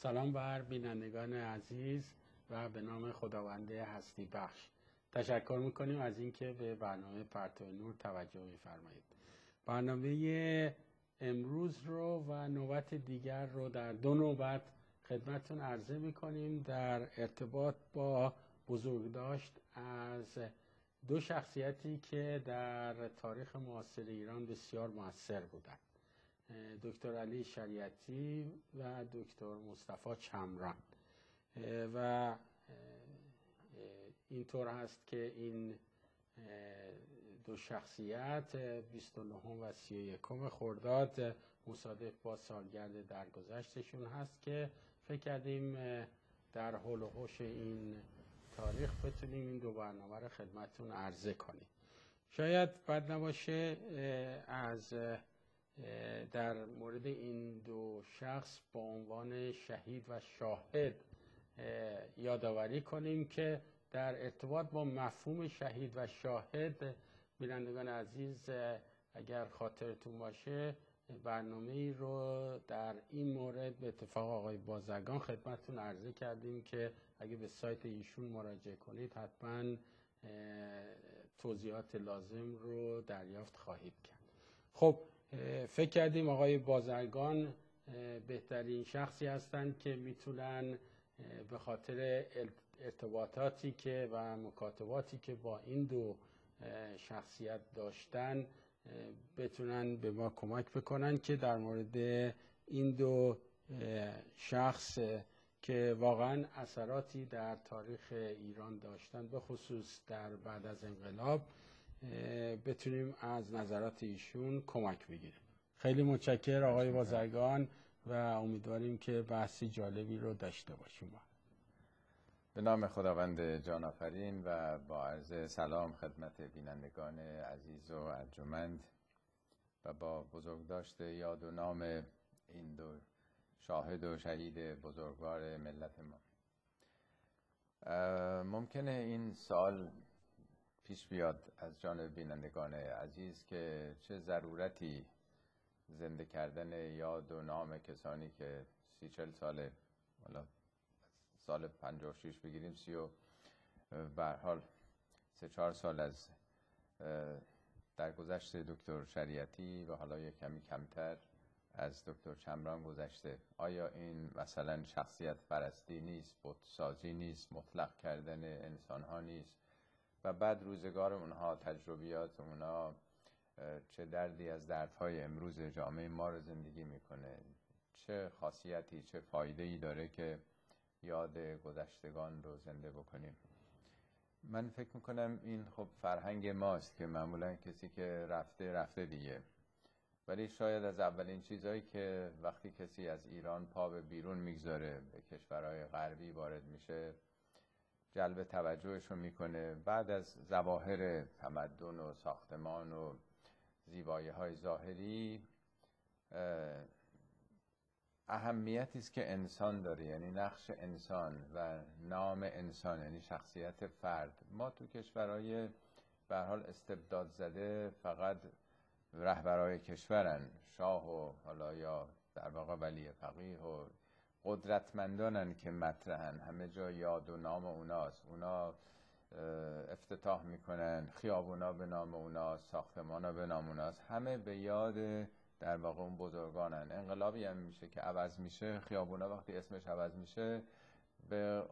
سلام بر بینندگان عزیز و به نام خداوند هستی بخش. تشکر میکنیم از اینکه به برنامه پرتو نور توجه میفرمایید. برنامه امروز رو و نوبت دیگر رو در دو نوبت خدمتتون عرضه میکنیم در ارتباط با بزرگداشت از دو شخصیتی که در تاریخ معاصر ایران بسیار مؤثر بودند، دکتر علی شریعتی و دکتر مصطفی چمران. و اینطور هست که این دو شخصیت 29 و 31 خرداد مصادف با سالگرد درگذشتشون هست که فکر کردیم در حول و حوش این تاریخ بتونیم این دو برنامه رو خدمتتون عرضه کنیم. شاید بد نباشه از در مورد این دو شخص با عنوان شهید و شاهد یادآوری کنیم که در ارتباط با مفهوم شهید و شاهد، بینندگان عزیز اگر خاطرتون باشه برنامه ای رو در این مورد به اتفاق آقای بازرگان خدمتتون عرضه کردیم که اگه به سایت ایشون مراجعه کنید حتما توضیحات لازم رو دریافت خواهید کرد. خب فکر کردیم آقای بازرگان بهترین شخصی هستند که میتونن به خاطر ارتباطاتی که و مکاتباتی که با این دو شخصیت داشتن بتونن به ما کمک بکنن که در مورد این دو شخص که واقعا اثراتی در تاریخ ایران داشتن، به خصوص در بعد از انقلاب، بتونیم از نظرات ایشون کمک بگیریم. خیلی متشکرم آقای بازرگان و امیدواریم که بحثی جالبی رو داشته باشیم. به نام خداوند جان آفرین و با عرض سلام خدمت بینندگان عزیز و ارجمند و با بزرگداشت یاد و نام این دو شاهد و شهید بزرگوار ملت ما. ممکنه این سوال پیش بیاد از جانب بینندگان عزیز که چه ضرورتی زنده کردن یاد و نام کسانی که 30-40 ساله، حالا سال 56 بگیریم 30 و به هر حال 3-4 سال از درگذشت دکتر شریعتی و حالا یک کمی کمتر از دکتر چمران گذشته. آیا این مثلا شخصیت پرستی نیست، بتسازی نیست، مطلق کردن انسان ها نیست و بعد روزگار اونها، تجربیات اونها چه دردی از دردهای امروز جامعه ما رو زندگی میکنه؟ چه خاصیتی، چه فایده‌ای داره که یاد گذشتگان رو زنده بکنیم؟ من فکر میکنم این خب فرهنگ ماست که معمولا کسی که رفته دیگه، ولی شاید از اولین چیزهایی که وقتی کسی از ایران پا به بیرون میگذاره به کشورهای غربی وارد میشه جلب توجهش رو میکنه، بعد از ظواهر تمدن و ساختمان و زیبایی‌های ظاهری اهمیتی است که انسان داره، یعنی نقش انسان و نام انسان، یعنی شخصیت فرد. ما تو کشورهای به هر حال استبداد زده فقط رهبرای کشورن، شاه و حالا یا در واقع ولی فقیه و قدرتمندانن که مطرحن، همه جا یاد و نام اوناست، اونا افتتاح میکنن، خیابونا به نام اوناست، ساختمانا به نام اوناست، همه به یاد در واقع اون بزرگانن. انقلابی هم میشه که عوض میشه، خیابونا وقتی اسمش عوض میشه به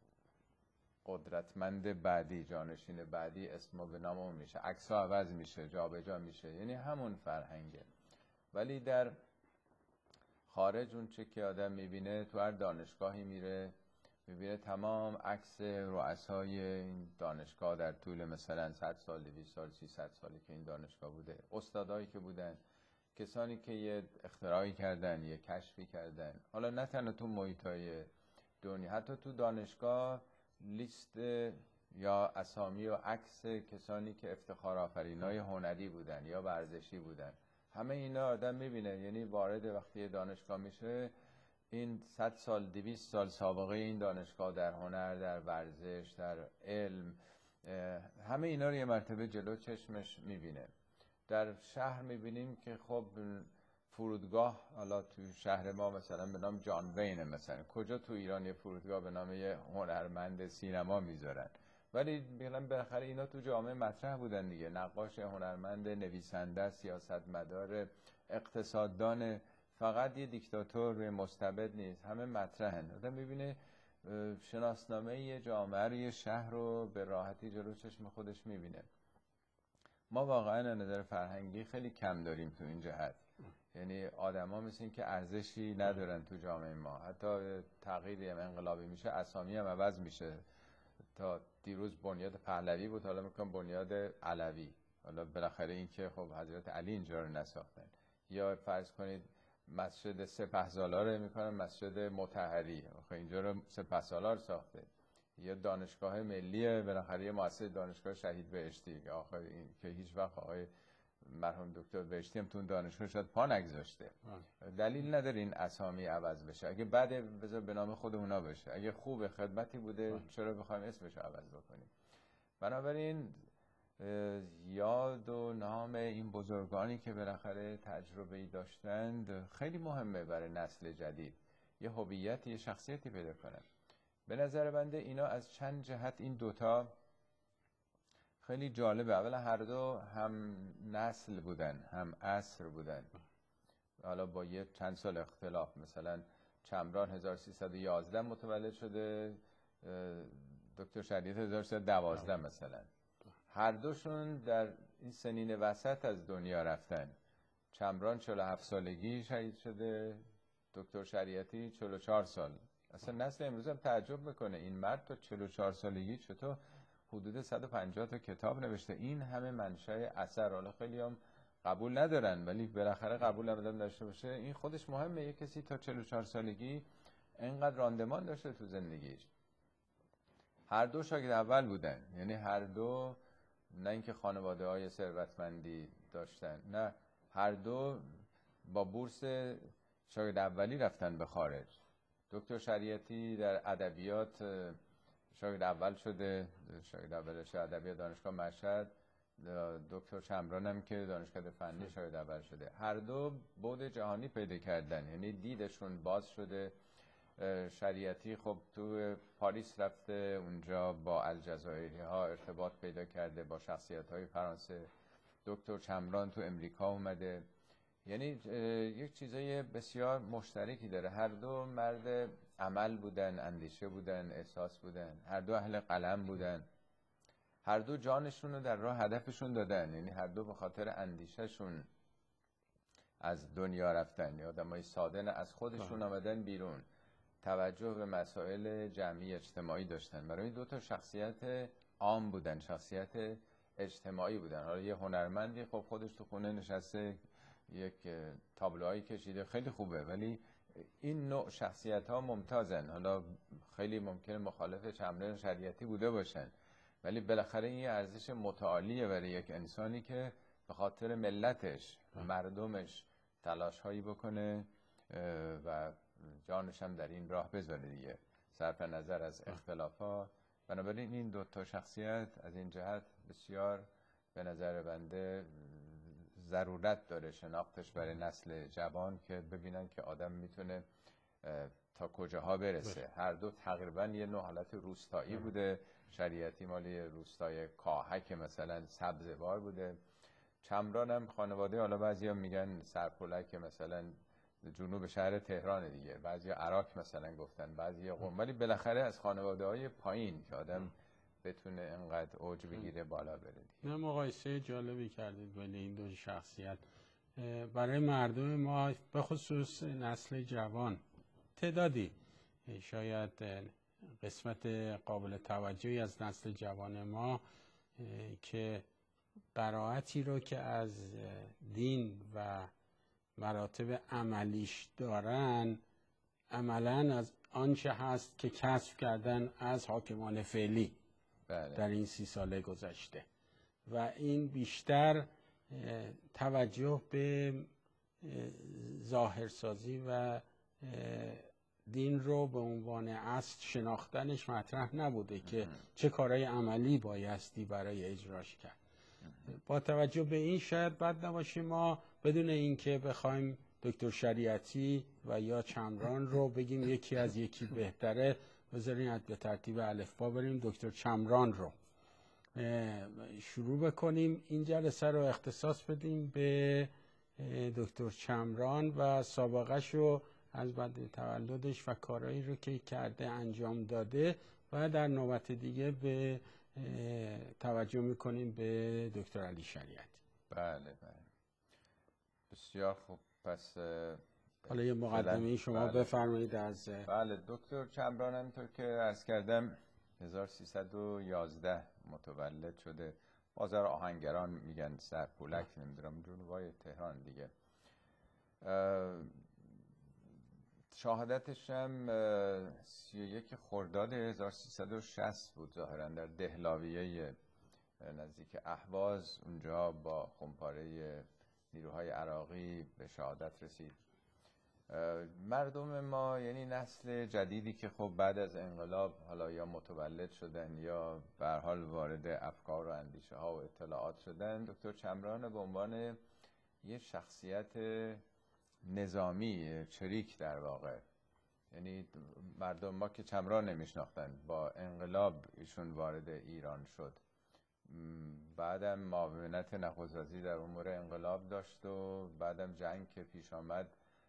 قدرتمند بعدی، جانشین بعدی اسمو به نام اون میشه، عکس‌ها عوض میشه، جابجا میشه، یعنی همون فرهنگه. ولی در خارج اون چه که آدم میبینه، تو هر دانشگاهی میره میبینه تمام عکس رؤسای این دانشگاه در طول مثلا 100 سال، 200 سال، 300 سالی که این دانشگاه بوده، استادایی که بودن، کسانی که یه اختراعی کردن، یه کشفی کردن، حالا نه تنها تو محیطای دنیا، حتی تو دانشگاه لیست یا اسامی و عکس کسانی که افتخار آفرینای هنری بودن یا ورزشی بودن، همه اینا آدم میبینه. یعنی وارد وقتی دانشگاه میشه این 100 سال 200 سال سابقه این دانشگاه در هنر، در ورزش، در علم، همه اینا رو یه مرتبه جلو چشمش میبینه. در شهر میبینیم که خب فرودگاه حالا تو شهر ما مثلا به نام جان وین، مثلا کجا تو ایران یه فرودگاه به نام یه هنرمند سینما میذارن؟ ولی بالاخره اینا تو جامعه مطرح بودن دیگه. نقاش، هنرمند، نویسنده، سیاستمدار، اقتصاددان، فقط یه دیکتاتور مستبد نیست، همه مطرحن. آدم میبینه شناسنامه یه جامعه رو، یه شهر رو به راحتی جلو چشم خودش میبینه. ما واقعا از نظر فرهنگی خیلی کم داریم تو این جهت. یعنی آدما مثل این که ارزشی ندارن تو جامعه ما. حتی تغییری هم انقلابی میشه اسامی هم عوض میشه. تا دیروز بنیاد پهلوی بود، حالا میگن بنیاد علوی. حالا بالاخره این که خب حضرت علی اینجا رو نساختن. یا فرض کنید مسجد سپهسالار میکنن مسجد مطهری، آخه اینجا رو سپهسالار ساخته. یا دانشگاه ملی، بالاخره مؤسسه دانشگاه شهید بهشتی، آخه این که هیچ وقت آقای مرحوم دکتر بهشتی هم تو دانشگاه شاید پا نگذاشته. دلیل نداره این اسامی عوض بشه. اگه بده بذار به نام خود اونا بشه، اگه خوب خدمتی بوده چرا بخوایم اسمش عوض بکنیم؟ بنابراین یاد و نام این بزرگانی که بالاخره تجربه‌ای داشتند خیلی مهمه برای نسل جدید، یه هویت، یه شخصیتی پیدا کنن. به نظر بنده اینا از چند جهت این دوتا خیلی جالبه. اولا هر دو هم نسل بودن، هم عصر بودن، حالا با یه چند سال اختلاف. مثلا چمران 1311 متولد شده، دکتر شریعتی 1312 مثلا. هر دوشون در این سنین وسط از دنیا رفتن. چمران 47 سالگی شهید شده، دکتر شریعتی 44 سال. اصلا نسل امروز هم تعجب میکنه این مرد تا 44 سالگی چطور حدود 150 تا کتاب نوشته. این همه منشأ اثر. حالا خیلی هم قبول ندارن ولی بالاخره قبول هم داشته باشه. این خودش مهمه. یک کسی تا 44 سالگی اینقدر راندمان داشته تو زندگیش. هر دو شاگرد اول بودن، یعنی هر دو نه اینکه خانواده های ثروتمندی داشتن، نه، هر دو با بورس شاگرد اولی رفتن به خارج. دکتر شریعتی در ادبیات شاگرد اول شده، شاگرد اول ادبیات دانشگاه مشهد. دکتر چمران هم که دانشگاه فنی شاگرد اول شده. هر دو بعد جهانی پیدا کردن، یعنی دیدشون باز شده. شریعتی خب تو پاریس رفته، اونجا با الجزایری ها ارتباط پیدا کرده، با شخصیت های فرانسه. دکتر چمران تو امریکا اومده. یعنی یک چیزای بسیار مشترکی داره. هر دو مرد عمل بودن، اندیشه بودن، احساس بودن. هر دو اهل قلم بودن. هر دو جانشون رو در راه هدفشون دادن. یعنی هر دو به خاطر اندیشهشون از دنیا رفتن. آدمای ساده از خودشون آمدن بیرون. توجه به مسائل جمعی اجتماعی داشتن. برای این دو تا شخصیت عام بودن، شخصیت اجتماعی بودن. حالا یه هنرمندی خب خودش تو خونه نشسته یک تابلوهایی کشیده، خیلی خوبه، ولی این نوع شخصیت ها ممتازن. حالا خیلی ممکنه مخالف چمران شریعتی بوده باشن ولی بالاخره این ارزش متعالیه برای یک انسانی که به خاطر ملتش، مردمش تلاش هایی بکنه و جانش هم در این راه بذاره دیگه، صرف نظر از اختلافات. بنابراین این دو تا شخصیت از این جهت بسیار به نظر بنده ضرورت داره شناختش برای نسل جوان که ببینن که آدم میتونه تا کجاها برسه. هر دو تقریبا یه نوع حالت روستایی بوده. شریعتی مالی روستای کاهک مثلا سبزوار بوده. چمران هم خانواده، حالا بعضیا میگن سرپلک مثلا جنوب شهر تهران دیگه، بعضیا عراق مثلا گفتن، بعضیا قم، ولی بالاخره از خانواده‌های پایین که آدم بتونه انقدر اوج بگیره بالا بره دیگه. نه، مقایسه جالبی کردید بین این دو شخصیت. برای مردم ما به خصوص نسل جوان تعدادی، شاید قسمت قابل توجهی از نسل جوان ما که قرائتی رو که از دین و مراتب عملیش دارن عملاً از آنچه هست که کسب کردن از حاکمان فعلی در این 30 سال گذشته و این بیشتر توجه به ظاهرسازی و دین رو به عنوان اصل شناختنش مطرح نبوده که چه کارهای عملی بایستی برای اجراش کرد. با توجه به این شاید بد نباشه ما بدون اینکه بخوایم دکتر شریعتی و یا چمران رو بگیم یکی از یکی بهتره. بذارین به ترتیب الفبا بریم. دکتر چمران رو شروع بکنیم. این جلسه رو اختصاص بدیم به دکتر چمران و سابقه‌ش رو از بعد تولدش و کارهایی رو که کرده انجام داده و در نوبت دیگه به توجه میکنیم به دکتر علی شریعتی. بله. بسیار خوب. پس حالا یه مقدمه شما بفرمایید از بله. دکتر چمران همینطور که عرض کردم 1311 متولد شده. بازار آهنگران میگن سرپولک، نمیدونم جنوبای تهران دیگه. شهادتش هم 31 خرداد 1360 بود ظاهرا در دهلاویه نزدیک اهواز. اونجا با خمپاره نیروهای عراقی به شهادت رسید. مردم ما، یعنی نسل جدیدی که خب بعد از انقلاب حالا یا متولد شدن یا به هر حال وارد افکار و اندیشه ها و اطلاعات شدن، دکتر چمران به عنوان یه شخصیت نظامی چریک در واقع، یعنی مردم ما که چمران نمیشناختن، با انقلاب ایشون وارد ایران شد. بعدم معاونت نخست وزیر در امور انقلاب داشت و بعدم جنگ که پیش آمد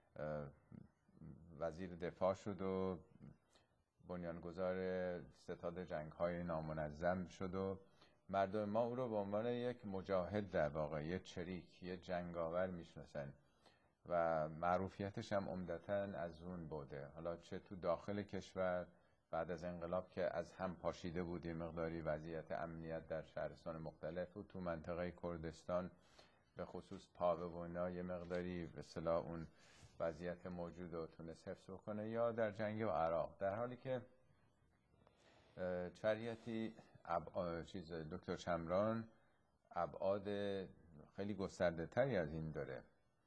وزیر دفاع شد و بنیانگذار ستاد جنگ‌های نامنظم شد و مردم ما او رو به عنوان یک مجاهد در واقع، یک چریک، یک جنگاور میشناسن و معروفیتش هم عمدتاً از اون بوده. حالا چه تو داخل کشور بعد از انقلاب که از هم پاشیده بود یه مقداری وضعیت امنیت در شهرستان مختلف، و تو منطقه کردستان به خصوص پاوه و اینا یه مقداری به اصطلاح اون وضعیت موجود رو تونست حفظ کنه، یا در جنگ و عراق. در حالی که شریعتی دکتر چمران ابعاد خیلی گسترده تری از این داره.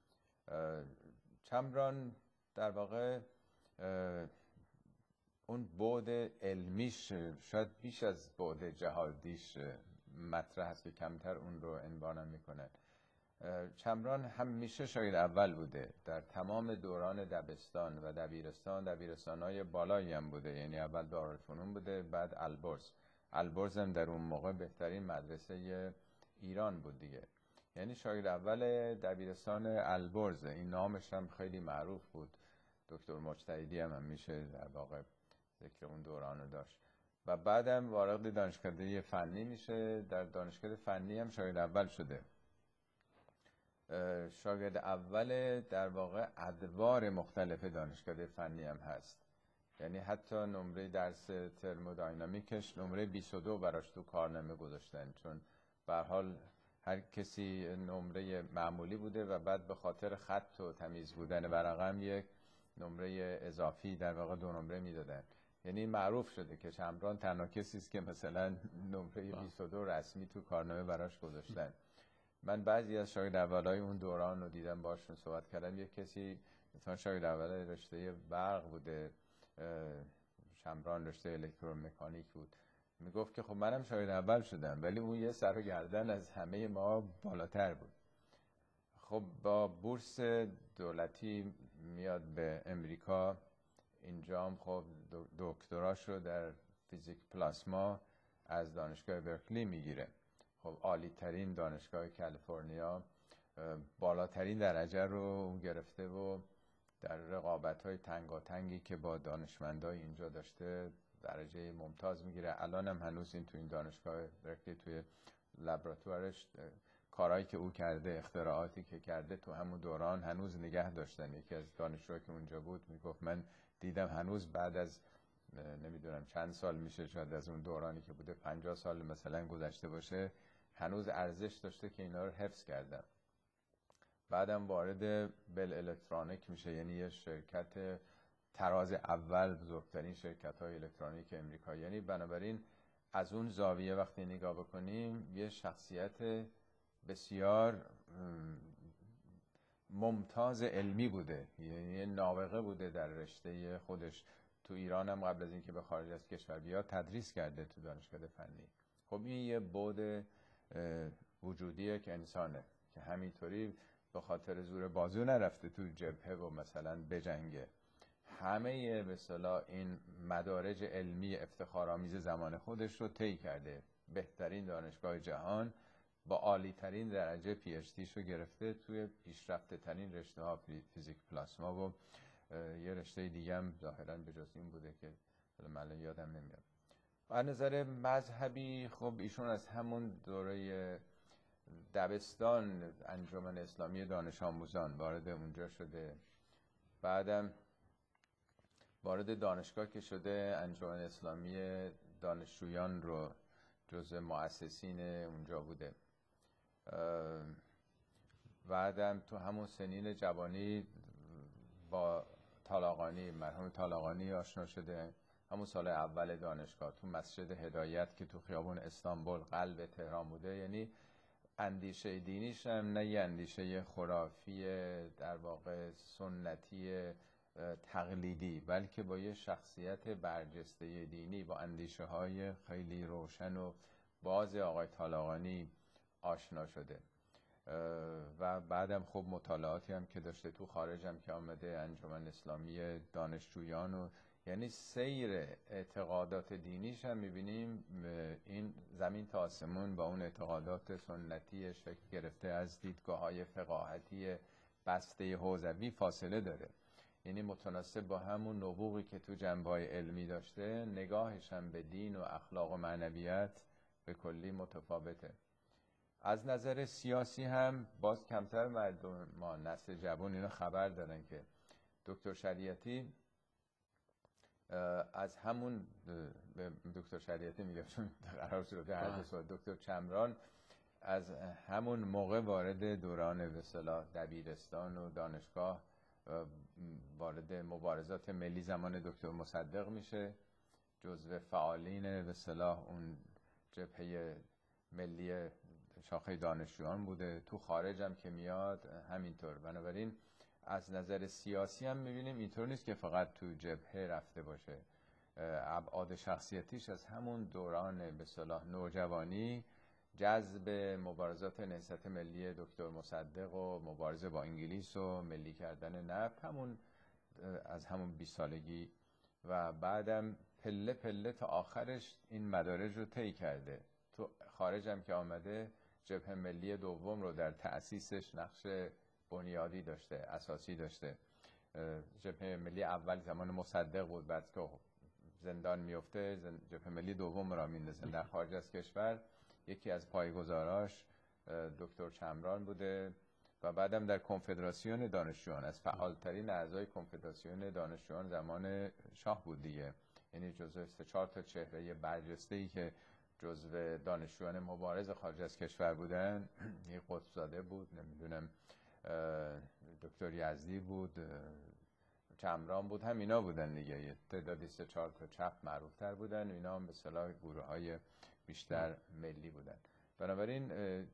چمران در واقع اون بعد علمیش شاید بیش از بعد جهادیش مطرح هست که کمتر اون رو عنوان میکنن. چمران همیشه شاگرد اول بوده در تمام دوران دبستان و دبیرستان‌های بالایی هم بوده، یعنی اول دارالفنون بوده، بعد البرز هم در اون موقع بهترین مدرسه ایران بود دیگه، یعنی شاگرد اول دبیرستان البرز. این نامش هم خیلی معروف بود. دکتر مجتهدی هم میشه در واقع ذکر اون دورانو داشت. و بعدم وارد دانشکده فنی میشه. در دانشکده فنی هم شاگرد اول شده. شاگرد اول در واقع ادوار مختلف دانشکده فنی هم هست، یعنی حتی نمره درس ترمودینامیکش نمره 22 براش تو کارنامه گذاشتن، چون به هر حال هر کسی نمره معمولی بوده و بعد به خاطر خط و تمیز بودن ورقم یک نمره اضافی در واقع 2 نمره میدادن. یعنی معروف شده که چمران تنها کسی است که مثلا نمره 22 رسمی تو کارنامه براش گذاشتن. من بعضی از شاگرد اولای اون دوران رو دیدم، باشون صحبت کردم. یک کسی مثلا شاگرد اول رشته برق بوده، چمران رشته الکترومکانیک بود، میگفت که خب منم شاگرد اول شدم، ولی اون یه سر و گردن از همه ما بالاتر بود. خب با بورس دولتی میاد به امریکا، اینجا هم خب دکتراش رو در فیزیک پلاسما از دانشگاه برکلی میگیره. خب عالی ترین دانشگاه کالیفرنیا، بالاترین درجه رو گرفته و در رقابت‌های تنگاتنگی که با دانشمندای اینجا داشته درجه ممتاز میگیره. الان هم هنوز این تو این دانشگاه برکلی توی لابراتوارش کارهایی که او کرده، اختراعاتی که کرده تو همون دوران هنوز نگه داشتن. یکی از دانشجوها که اونجا بود میگفت من دیدم هنوز بعد از نمیدونم چند سال میشه، شاید از اون دورانی که بوده 50 سال مثلا گذشته باشه، هنوز ارزش داشته که اینا رو حفظ کردم. بعدم وارد بل الکترونیک میشه، یعنی یه شرکت تراز اول بزرگترین شرکت‌های الکترونیک امریکا. یعنی بنابراین از اون زاویه وقتی نگاه بکنیم یه شخصیت بسیار ممتاز علمی بوده، یعنی نابغه بوده در رشته خودش. تو ایران هم قبل از اینکه به خارج از کشور بیاد تدریس کرده تو دانشکده فنی. خب این یه بعد وجودیه که انسانه که همینطوری به خاطر زور بازو نرفته تو جبهه و مثلا بجنگه. همه به اصطلاح این مدارج علمی افتخارآمیز زمان خودش رو طی کرده. بهترین دانشگاه جهان با عالی ترین درجه PhD رو گرفته توی پیشرفته ترین رشته ها، فیزیک پلاسما و یه رشته دیگه هم ظاهراً به جز این بوده که من یادم نمیاد. از نظر مذهبی خب ایشون از همون دوره دبستان انجمن اسلامی دانش آموزان وارد اونجا شده، بعدم وارد دانشگاه که شده انجمن اسلامی دانشجویان رو جزء مؤسسین اونجا بوده. بعدم تو همون سنین جوانی با طالاقانی، مرحوم طالاقانی آشنا شده. همون سال اول دانشگاه تو مسجد هدایت که تو خیابون استانبول قلب تهران بوده. یعنی اندیشه دینیش هم نه یه اندیشه خرافی در واقع سنتی تقلیدی، بلکه با یه شخصیت برجسته دینی با اندیشه های خیلی روشن و باز آقای طالاقانی آشنا شده. و بعدم خب مطالعاتی هم که داشته تو خارج هم که آمده، انجمن اسلامی دانشجویان و یعنی سیر اعتقادات دینیش هم میبینیم این زمین تا آسمون با اون اعتقادات سنتی شکل گرفته از دیدگاه‌های فقاهتی بسته حوزوی فاصله داره. یعنی متناسب با همون نبوغی که تو جنبه‌های علمی داشته، نگاهش هم به دین و اخلاق و معنویت به کلی متفاوته. از نظر سیاسی هم باز کمتر مردم ما نسل جوان اینا خبر دارن که دکتر شریعتی از همون دکتر شریعتی میگم چون قرار شده هر دو سال دکتر چمران از همون موقع وارد دوران به اصطلاح دبیرستان و دانشگاه وارد مبارزات ملی زمان دکتر مصدق میشه، جزو فعالین به اصطلاح اون جبهه ملی شاخه دانشجویان بوده. تو خارج هم که میاد همینطور. بنابراین از نظر سیاسی هم میبینیم اینطور نیست که فقط تو جبهه رفته باشه. ابعاد شخصیتیش از همون دوران به اصطلاح نوجوانی جذب مبارزات نهضت ملی دکتر مصدق و مبارزه با انگلیس و ملی کردن نفت همون از همون 20 سالگی و بعدم پله پله تا آخرش این مدارج رو طی کرده. تو خارج هم که آمده جبهه ملی دوم رو در تأسیسش نقش بنیادی داشته، اساسی داشته. جبهه ملی اول زمان مصدق بود، بعد که زندان میفته جبهه ملی دوم را میندازن در خارج از کشور. یکی از پایه‌گذاراش دکتر چمران بوده و بعدم در کنفدراسیون دانشجویان از فعالترین اعضای کنفدراسیون دانشجویان زمان شاه بود دیگه. یعنی جزو 3-4 تا چهره برجسته‌ای که جزو دانشجویان مبارز خارج از کشور بودن، یه قطب‌زاده بود، نمیدونم دکتر یزدی بود، چمران بود، هم اینا بودن دیگه. یه تعدادی 3-4 تا چپ معروفتر بودن و اینا هم به اصطلاح گروه‌های بیشتر ملی بودن. بنابراین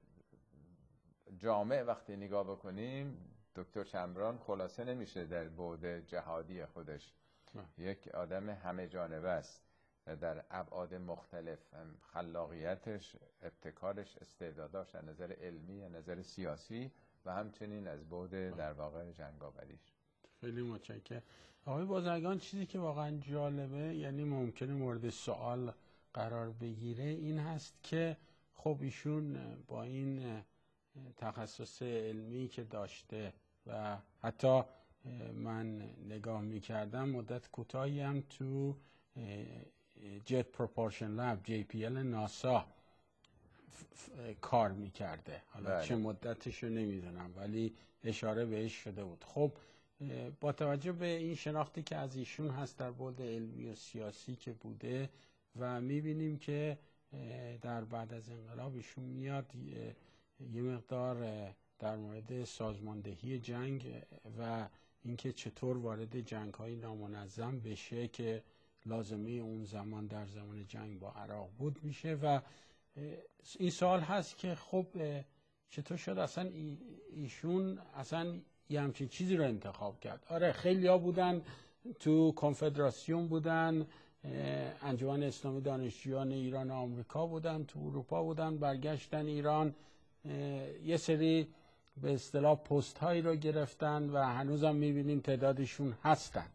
جامع وقتی نگاه بکنیم دکتر چمران خلاصه نمیشه در بعد جهادی خودش. یک آدم همه جانبه است در ابعاد مختلف، خلاقیتش، ابتکارش، استعداداش از نظر علمی، از نظر سیاسی و همچنین از بعد در واقع جنگاوریش. خیلی متشکرم. آقای بازرگان، چیزی که واقعا جالبه، یعنی ممکنه مورد سوال قرار بگیره، این هست که خب ایشون با این تخصص علمی که داشته و حتی من نگاه میکردم مدت کوتاهی هم تو جت پروپورشن لب JPL ناسا کار میکرده. حالا چه مدتش رو نمیدونم ولی اشاره بهش شده بود. خب با توجه به این شناختی که از ایشون هست در بعد علمی و سیاسی که بوده و میبینیم که در بعد از انقلاب ایشون میاد یه مقدار در مورد سازماندهی جنگ و اینکه چطور وارد جنگ‌های نامنظم بشه که لازمه اون زمان در زمان جنگ با عراق بود میشه و این سوال هست که خب چطور شد اصلا ایشون اصلا یه همچین چیزی رو انتخاب کرد. آره خیلی ها بودن تو کنفدراسیون بودن، انجمن اسلامی دانشجویان ایران و آمریکا بودن، تو اروپا بودن، برگشتن ایران، یه سری به اصطلاح پست هایی رو گرفتن و هنوزم میبینیم تعدادشون هستن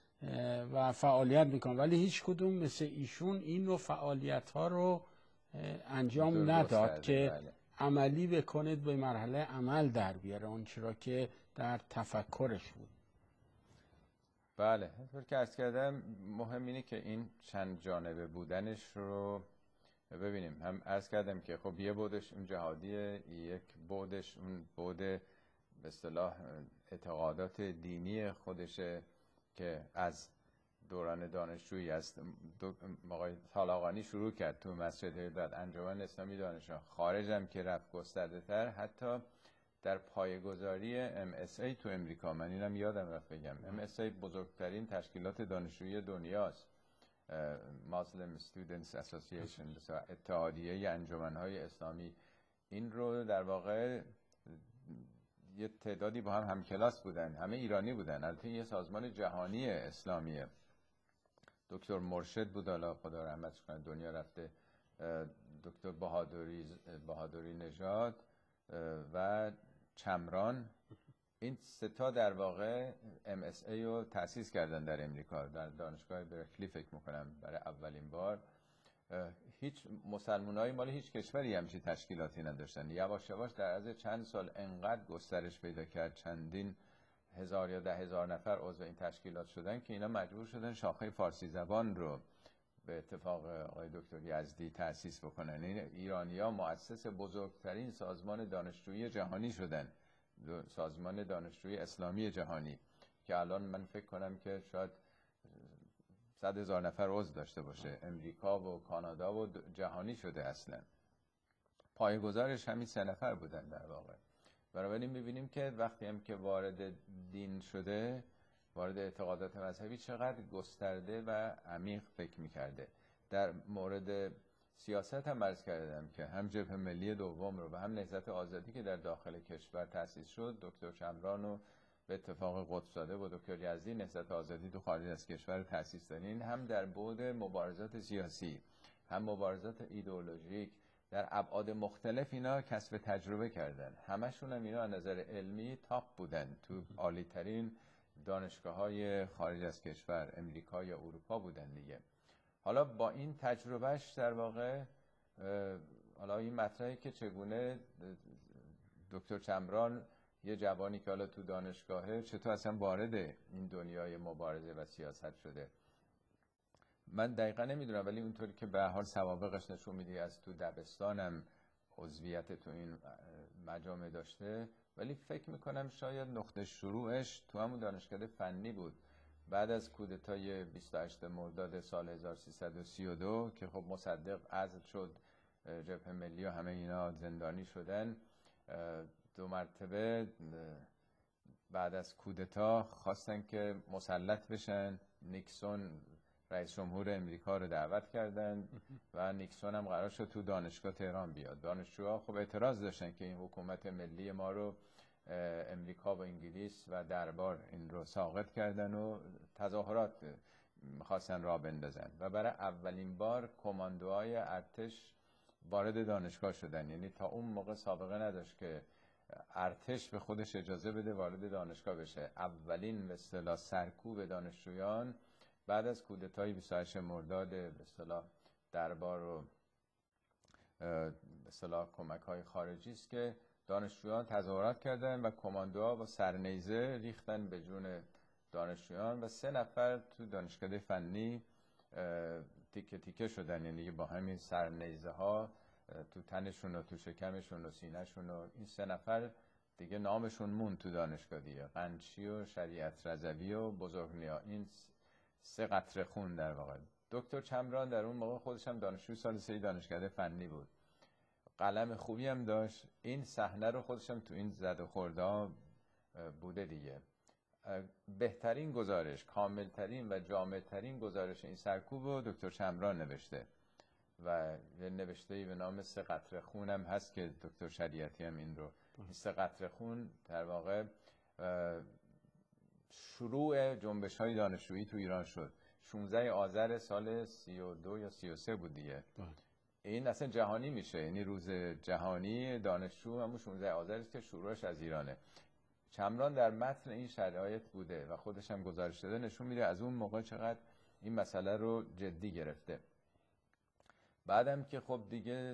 و فعالیت میکنن، ولی هیچ کدوم مثل ایشون این نوع فعالیت ها رو انجام نداد که عملی بکنه، به مرحله عمل در بیاره اون چرا که در تفکرش بود. بله، همونطور که عرض کردم مهم اینه که این چند جانبه بودنش رو ببینیم. هم عرض کردم که خب یه بودش اون جهادیه، یک بودش اون بود به اصطلاح اعتقادات دینی خودشه که از دوران دانشجویی از آقای طالقانی شروع کرد تو مسجد هدایت، انجمن اسلامی دانشجویان، خارج هم که رفت گسترده تر، حتی در پایه‌گذاری MSA تو امریکا. من اینم یادم رفت بگم MSA بزرگترین تشکیلات دانشجویی دنیاست، Muslim Students Association، اتحادیه انجمن‌های اسلامی. این رو در واقع یه تعدادی با هم همکلاس بودن، همه ایرانی بودن، البته یه سازمان جهانی اسلامیه. دکتر مرشد بود، حالا خدا رحمتش کنه دنیا رفته، دکتر بهادری نژاد و چمران، این سه تا در واقع MSA رو تأسیس کردن در امریکا، در دانشگاه برکلی فکر میکنم برای اولین بار. هیچ مسلمانای مال هیچ کشوری همچین تشکیلاتی نداشتن. یواش یواش در عرض چند سال انقدر گسترش پیدا کرد، چندین هزار یا 10,000 نفر عضو این تشکیلات شدن که اینا مجبور شدن شاخه فارسی زبان رو به اتفاق آقای دکتر یزدی تأسیس بکنن. این ایرانی‌ها مؤسس بزرگترین سازمان دانشجویی جهانی شدن، سازمان دانشجویی اسلامی جهانی، که الان من فکر کنم که شاید 100,000 نفر عضو داشته باشه. امریکا و کانادا و جهانی شده اصلا. پایه‌گذارش همین 3 نفر بودن در واقع. بنابراین می‌بینیم که وقتی هم که وارد دین شده، وارد اعتقادات مذهبی، چقدر گسترده و عمیق فکر می‌کرده. در مورد سیاست هم عرض کردم که هم جبهه ملی دوم رو و هم نهضت آزادی که در داخل کشور تأسیس شد، دکتر چمران و به اتفاق قطب‌زاده و دکتر یزدی نهضت آزادی تو خارج از کشور تأسیس دادن، هم در بعد مبارزات سیاسی، هم مبارزات ایدئولوژیک، در ابعاد مختلف اینا کسب تجربه کردن. همشون هم اینا از نظر علمی تاپ بودن، تو عالی‌ترین دانشگاه‌های خارج از کشور، امریکا یا اروپا بودن دیگه. حالا با این تجربهش در واقع حالا این مطرحی که چگونه دکتر چمران، یه جوانی که حالا تو دانشگاهه، چطور اصلا وارد این دنیای مبارزه و سیاست شده. من دقیقا نمیدونم، ولی اونطوری که به هر حال سوابقش نشون میده از تو دبستانم عضویت تو این مجامع داشته، ولی فکر میکنم شاید نقطه شروعش تو همون دانشکده فنی بود. بعد از کودتای 28 مرداد سال 1332 که خب مصدق عزل شد، جبهه ملی و همه اینا زندانی شدن، 2 مرتبه بعد از کودتا خواستن که مسلط بشن. نیکسون رئیس جمهور امریکا رو دعوت کردن و نیکسون هم قرار شد تو دانشگاه تهران بیاد. دانشجوها خب اعتراض داشتن که این حکومت ملی ما رو امریکا و انگلیس و دربار این رو ساقط کردن و تظاهرات میخواستن راه بندازن و برای اولین بار کماندوهای ارتش وارد دانشگاه شدن. یعنی تا اون موقع سابقه نداشت که ارتش به خودش اجازه بده وارد دانشگاه بشه. اولین به اصطلاح سرکوب دانشجویان بعد از کودتای 28 مرداد به اصطلاح دربار و به اصطلاح کمک‌های خارجی است که دانشجویان تظاهرات کردن و کماندوها با سرنیزه ریختن به جون دانشجویان و 3 نفر تو دانشکده فنی تیکه تیکه شدن. یعنی با همین سرنیزه ها تو تنشون و تو شکمشون و سینه‌شون و این 3 نفر دیگه نامشون مون تو دانشگاه دیگه، قنچی و شریعت رضوی و بزرگنیا. این 3 قطره خون در واقع. دکتر چمران در اون موقع خودش هم دانشجوی سال 3 دانشکده فنی بود، قلم خوبی هم داشت. این صحنه رو خودش هم تو این زد و خوردا بوده دیگه. بهترین گزارش، کاملترین و جامعترین گزارش این سرکوب رو دکتر چمران نوشته و یه نوشته‌ای به نام 3 قطره خون هم هست که دکتر شریعتی هم این رو 3 قطره خون در واقع شروع جنبش‌های دانشجویی تو ایران شد. 16 آذر سال 32 یا 33 بود دیگه. این اصلا جهانی میشه، یعنی روز جهانی دانشجو همون 16 آذر است که شروعش از ایرانه. چمران در متن این شرایط بوده و خودش هم گزارش داده، نشون میده از اون موقع چقدر این مسئله رو جدی گرفته. بعدم که خب دیگه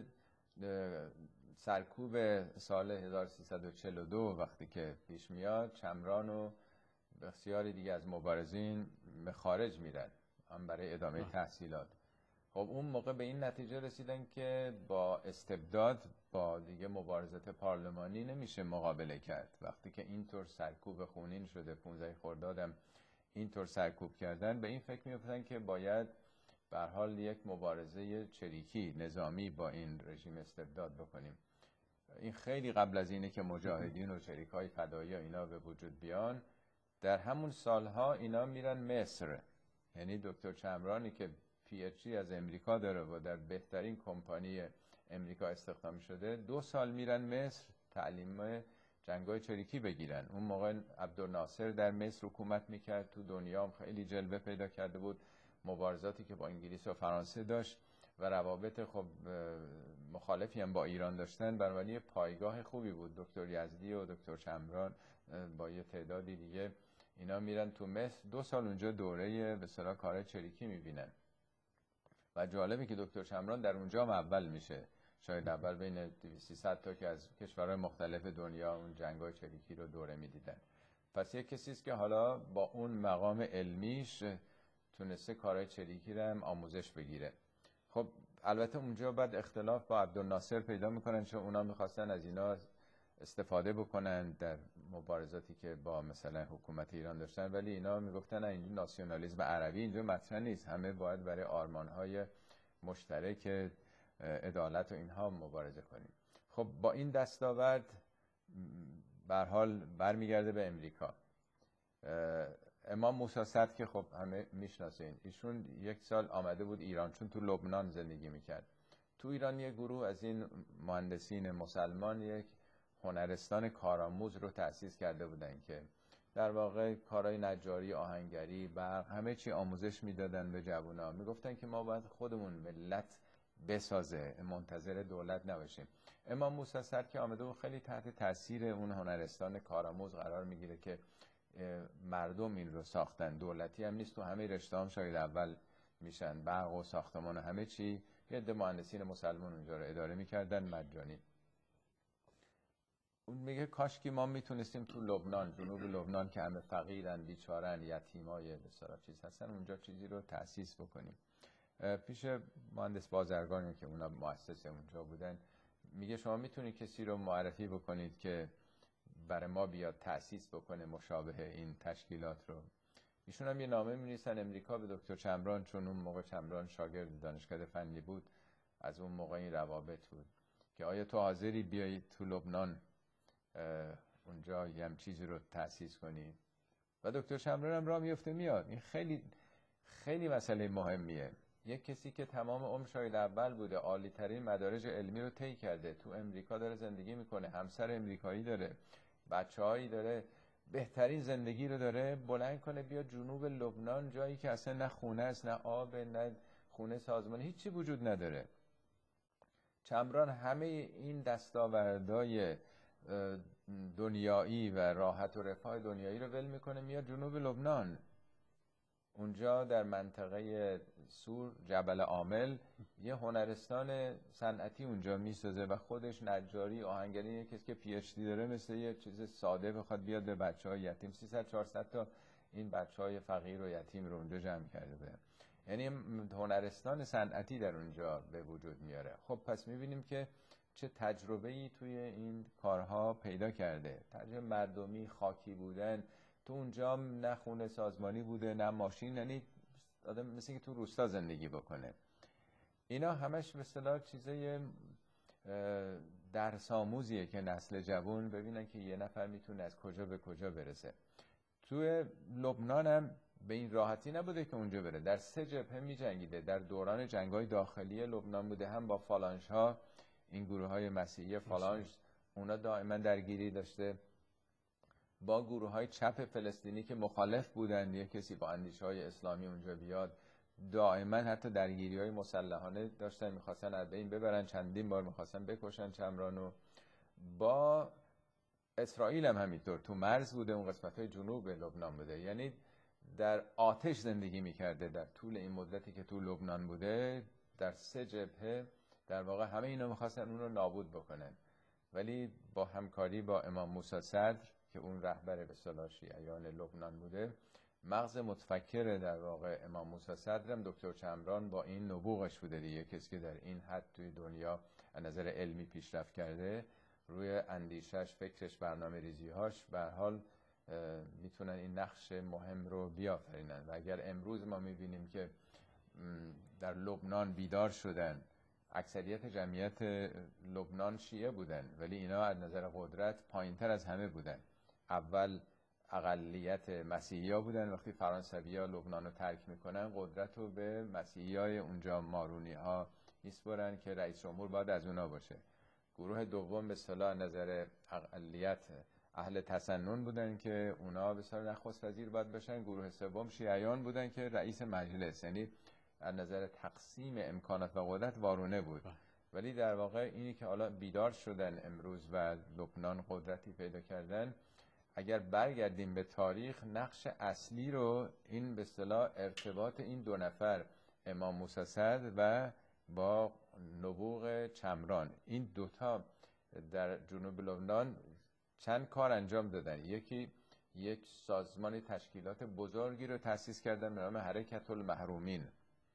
سرکوب سال 1342 وقتی که پیش میاد، چمران و بسیاری دیگه از مبارزین به خارج میرن هم برای ادامه تحصیلات. خب اون موقع به این نتیجه رسیدن که با استبداد، با دیگه مبارزات پارلمانی نمیشه مقابله کرد. وقتی که اینطور سرکوب خونین شده، 15 خردادم اینطور سرکوب کردن، به این فکر میافتن که باید به هر حال یک مبارزه چریکی نظامی با این رژیم استبداد بکنیم. این خیلی قبل از اینه که مجاهدین و چریکای فدایی و اینا به وجود بیان. در همون سالها اینا میرن مصر، یعنی دکتر چمرانی که PhD از امریکا داره و در بهترین کمپانی امریکا استخدام شده، 2 سال میرن مصر تعلیم جنگای چریکی بگیرن. اون موقع عبدالناصر در مصر حکومت میکرد، تو دنیا هم خیلی جلوه پیدا کرده بود، مبارزاتی که با انگلیس و فرانسه داشت و روابط خب مخالفی هم با ایران داشتن، بنابراین پایگاه خوبی بود. دکتر یزدی و دکتر چمران با یه تعدادی دیگه اینا میرن تو مصر، 2 سال اونجا دوره به اصطلاح کار چریکی میبینن. و جالبه که دکتر چمران در اونجا هم اول میشه، شاید اول بین 300 تا که از کشورهای مختلف دنیا اون جنگای چریکی رو دوره میدیدن. پس یک کسی است که حالا با اون مقام علمیش تونسته کارهای چریکی رو هم آموزش بگیره. خب البته اونجا بعد اختلاف با عبدالناصر پیدا میکنن، چون اونا میخواستن از اینا استفاده بکنن در مبارزاتی که با مثلا حکومت ایران داشتن، ولی اینا میگفتن این ناسیونالیسم عربی اینجا مطرح نیست، همه باید برای آرمان‌های مشترک عدالت و اینها مبارزه کنیم. خب با این دستاورد به هر حال برمیگرده به امریکا. امام موسی صدر که خب همه میشناسین، ایشون 1 سال آمده بود ایران، چون تو لبنان زندگی میکرد. تو ایران یک گروه از این مهندسین مسلمان یک هنرستان کارآموز رو تأسیس کرده بودن که در واقع کارهای نجاری، آهنگری، برق، همه چی آموزش میدادن به جوونا. میگفتن که ما باید خودمون ملت بسازه، منتظر دولت نباشیم. امام موسی صدر که آمده بود خیلی تحت تاثیر اون هنرستان کارآموز قرار میگیره که مردم این رو ساختن، دولتی هم نیست، تو همه رشته هم شاید اول میشن، برق و ساختمان و همه چی یه عده مهندسین مسلمان اونجا رو اداره میکردن مجانی. اون میگه کاش که ما میتونستیم تو لبنان، جنوب لبنان که همه فقیرن، بیچارن، یتیمای بسیار چیز هستن، اونجا چیزی رو تأسیس بکنیم. پیش مهندس بازرگانی که اونا مؤسس اونجا بودن، میگه شما میتونید کسی رو معرفی بکنید که برای ما بیاد تأسیس بکنه مشابه این تشکیلات رو. ایشون هم یه نامه می‌نویسن امریکا به دکتر چمران، چون اون موقع چمران شاگرد دانشکده فنی بود، از اون موقع این روابط بود، که آیا تو حاضری بیایی تو لبنان اونجا یه هم چیزی رو تأسیس کنی؟ و دکتر چمران هم راه میفته میاد. این خیلی خیلی مسئله مهمیه. یک کسی که تمام عمر شاید اول بوده، عالی ترین مدارج علمی رو طی کرده، تو امریکا داره زندگی میکنه، همسر امریکایی داره، بچه‌هایی داره، بهترین زندگی رو داره، بلند کنه بیا جنوب لبنان، جایی که اصلا نه خونه است، نه آب، نه خونه سازمانی، هیچی وجود نداره. چمران همه این دستاوردهای دنیایی و راحت و رفاه دنیایی رو ول میکنه، میاد جنوب لبنان. اونجا در منطقه سور، جبل عامل، یه هنرستان صنعتی اونجا میسازه و خودش نجاری، آهنگری، یه کسی که پی اچ دی داره، مثل یه چیز ساده بخواد بیاد به بچهای یتیم 300-400 تا این بچهای فقیر و یتیم رو اونجا جمع کرده به. یعنی هنرستان صنعتی در اونجا به وجود میاره. خب پس میبینیم که چه تجربه‌ای توی این کارها پیدا کرده. تجربه مردمی، خاکی بودن. تو اونجا نه خونه سازمانی بوده، نه ماشین، یعنی آدم مثل که تو روستا زندگی بکنه. اینا همش به اصطلاح چیزای درس آموزیه که نسل جوان ببینن که یه نفر میتونه از کجا به کجا برسه. توی لبنان هم به این راحتی نبوده که اونجا بره. در 3 جبهه می‌جنگیده. در دوران جنگ‌های داخلی لبنان بوده، هم با فالانژها، این گروه‌های مسیحی فالانژ، اونا دائما درگیری داشته، با گروه‌های چپ فلسطینی که مخالف بودن یه کسی با اندیشه‌های اسلامی اونجا بیاد، دائما حتی درگیری‌های مسلحانه داشتن، میخواستن از بین ببرن، چندین بار میخواستن بکشن چمرانو. با اسرائیل هم همینطور، تو مرز بوده، اون قسمت‌های جنوب لبنان بوده، یعنی در آتش زندگی میکرده در طول این مدتی که تو لبنان بوده. در 3 جبهه در واقع همه اینا میخواستن اون رو نابود بکنن، ولی با همکاری با امام موسی صدر که اون رهبر به اصطلاح شیعیان لبنان بوده، مغز متفکر در واقع امام موسی صدر هم دکتر چمران با این نبوغش بوده دیگه، کسی که در این حد توی دنیا از نظر علمی پیشرفت کرده، روی اندیشش، فکرش، برنامه ریزیهاش به هر حال میتونن این نقش مهم رو بیافرینن. و اگر امروز ما میبینیم که در لبنان بیدار شدن، اکثریت جمعیت لبنان شیعه بودن ولی اینا از نظر قدرت پایینتر از همه بودن. اول اقلیت مسیحی‌ها بودن، وقتی فرانسوی‌ها لبنان رو ترک میکنن قدرت رو به مسیحی‌های اونجا مارونی‌ها میسپرن که رئیس جمهور باید از اونا باشه. گروه دوم به اصطلاح نظر اقلیت اهل تسنن بودن که اونا به اصطلاح نخست وزیر باید بشن. گروه سوم شیعیان بودن که رئیس مجلس، یعنی از نظر تقسیم امکانات و قدرت وارونه بود. ولی در واقع اینی که حالا بیدار شدن امروز و لبنان قدرتی پیدا کردن، اگر برگردیم به تاریخ، نقش اصلی رو این به اصطلاح ارتباط این دو نفر، امام موسی صدر و با نبوغ چمران، این دوتا در جنوب لبنان چند کار انجام دادن. یکی یک سازمان تشکیلات بزرگی رو تأسیس کردن به نام حرکت المحرومین،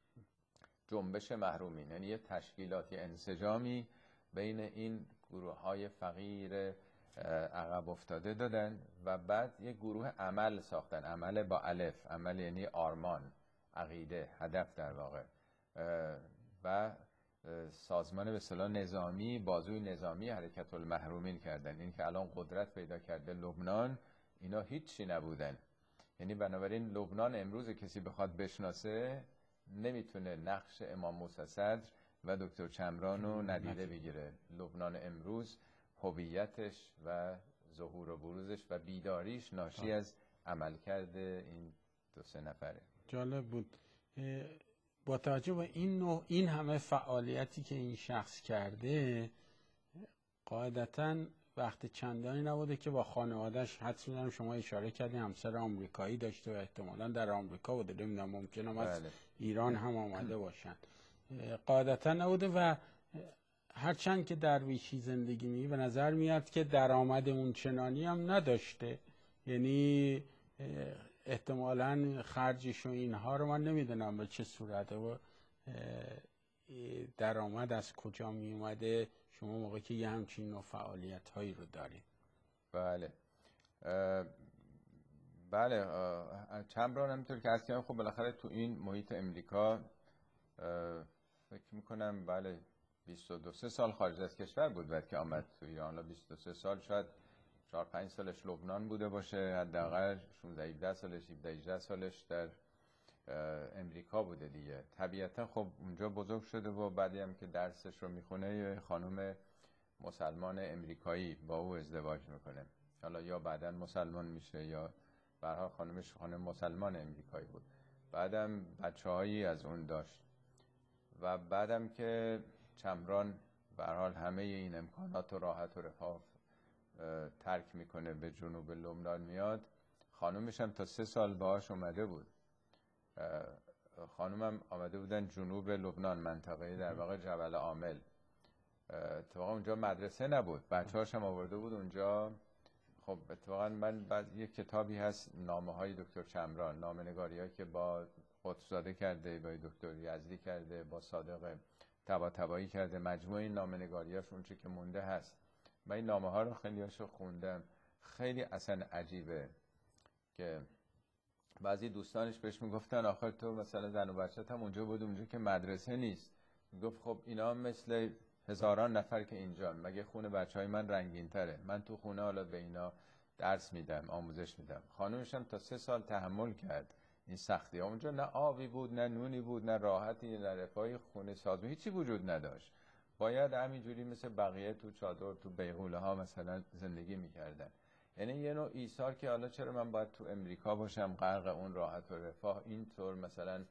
جنبش محرومین، یعنی یه تشکیلاتی انسجامی بین این گروه های فقیر عقب افتاده دادن و بعد یک گروه عمل ساختن، عمل با الف، عمل یعنی آرمان، عقیده، هدف در واقع، و سازمان به اصطلاح نظامی، بازوی نظامی حرکت المحرومین کردن. این که الان قدرت پیدا کرده لبنان، اینا هیچی نبودن. یعنی بنابراین لبنان امروز کسی بخواد بشناسه نمیتونه نقش امام موسی صدر و دکتر چمران رو ندیده بگیره. لبنان امروز هویتش و ظهور و بروزش و بیداریش ناشی از عملکرد این 2-3 نفره. جالب بود. با توجه به این همه فعالیتی که این شخص کرده، قاعدتاً وقت چندانی نبوده که با خانواده‌اش، حدس می‌زنم شما اشاره کردین همسر آمریکایی داشته و احتمالاً در آمریکا بوده، نمیدونم ممکنه از ایران هم آمده باشن. قاعدتاً نبوده و هرچند که درویشی زندگی می‌کنه به نظر میاد که درآمد اون چنانی هم نداشته، یعنی احتمالاً خرجش و اینها رو من نمیدونم به چه صورته و درآمد از کجا می اومده شما موقعی که یه همچین نوع فعالیت هایی رو دارید. بله بله، چمران همینطور که هست که خب بالاخره تو این محیط امریکا فکر میکنم بله 22-23 سال خارج از کشور بود بعد که آمد تو ایران. 23 سال، شاید 4-5 سالش لبنان بوده باشه، حداقل 16-17 سالش 17-18 سالش در امریکا بوده دیگه. طبیعتا خب اونجا بزرگ شده و بعدی هم که درسش رو میخونه یه خانم مسلمان امریکایی با او ازدواج میکنه. حالا یا بعداً مسلمان میشه یا به هر حال خانمش خانم مسلمان امریکایی بود. بعدم بچه‌هایی از اون داشت و بعدم که چمران به هر حال همه این امکانات و راحت و رفاه ترک میکنه به جنوب لبنان میاد، خانومش هم تا 3 سال باهاش اومده بود. خانومم آمده بودن جنوب لبنان، منطقه در واقع جبل عامل. اتفاقا اونجا مدرسه نبود، بچه‌هاش هم آورده بود اونجا. خب اتفاقا من بعد یک کتابی هست نامه های دکتر چمران، نامه نگاری‌هایی که با قطب‌زاده کرده، با دکتر یزدی کرده، با صادق طباطبایی کرده، مجموعه این نامه نگاری‌هاش اون چه که مونده هست. من این نامه ها رو خیلی هاشو خوندم. خیلی اصلا عجیبه که بعضی دوستانش بهش میگفتن آخر تو مثلا زن و بچت هم اونجا بود، اونجا که مدرسه نیست. گفت خب اینا مثل هزاران نفر که اینجا، مگه خونه بچهای من رنگین تره؟ من تو خونه حالا به اینا درس میدم، آموزش میدم. خانومش هم تا 3 سال تحمل کرد این سختی ها. اونجا نه آبی بود، نه نونی بود، نه راحتی، نه رفاهی، خونه سازی هیچی وجود نداشت. باید همینجوری مثل بقیه تو چادر تو بیغوله ها مثلا زندگی میکردن. یعنی یه نوع ایثار که حالا چرا من باید تو امریکا باشم غرق اون راحت و رفاه، اینطور مثلا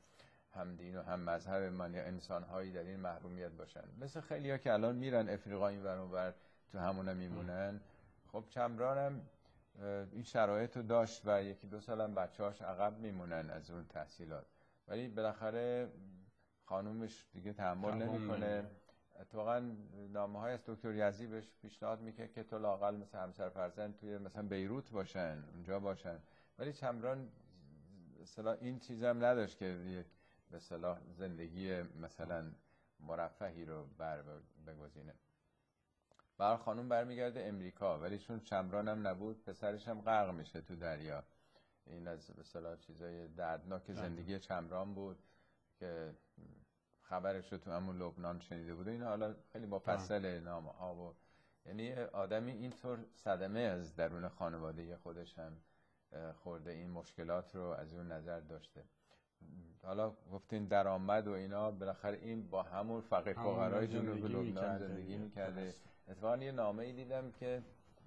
هم دین و هم مذهب من یا انسان‌هایی در این محرومیت باشن. مثل خیلی‌ها که الان میرن افریقا این ور اون ور تو همون میمونن. خب چمران هم این شرایط رو داشت و یکی دو سال هم بچه‌هاش عقب میمونن از اون تحصیلات، ولی بالاخره خانومش دیگه تحمل نمیکنه. اتفاقا نامه‌های از دکتر یزدی بهش پیشنهاد میکنه که تو لااقل مثل همسر فرزند توی مثلا بیروت باشن، اونجا باشن. ولی چمران مثلا این چیزم نداشت که یک به اصطلاح زندگی مثلا مرفهی رو بگزینه. برای خانوم برمیگرده امریکا، ولی چون چمران هم نبود پسرش هم غرق میشه تو دریا. این از به اصطلاح چیزای دردناک زندگی چمران بود که خبرش رو تو همون لبنان شنیده بود. این حالا خیلی مفصل نامه ها و یعنی آدمی اینطور صدمه از درون خانواده خودش هم خورده، این مشکلات رو از اون نظر داشته. حالا گفتین درآمد و اینا، بالاخره این با همون فقیر فقرای جنوب لبنان زندگی میکرده. اتفاقا یه نامه‌ای دیدم که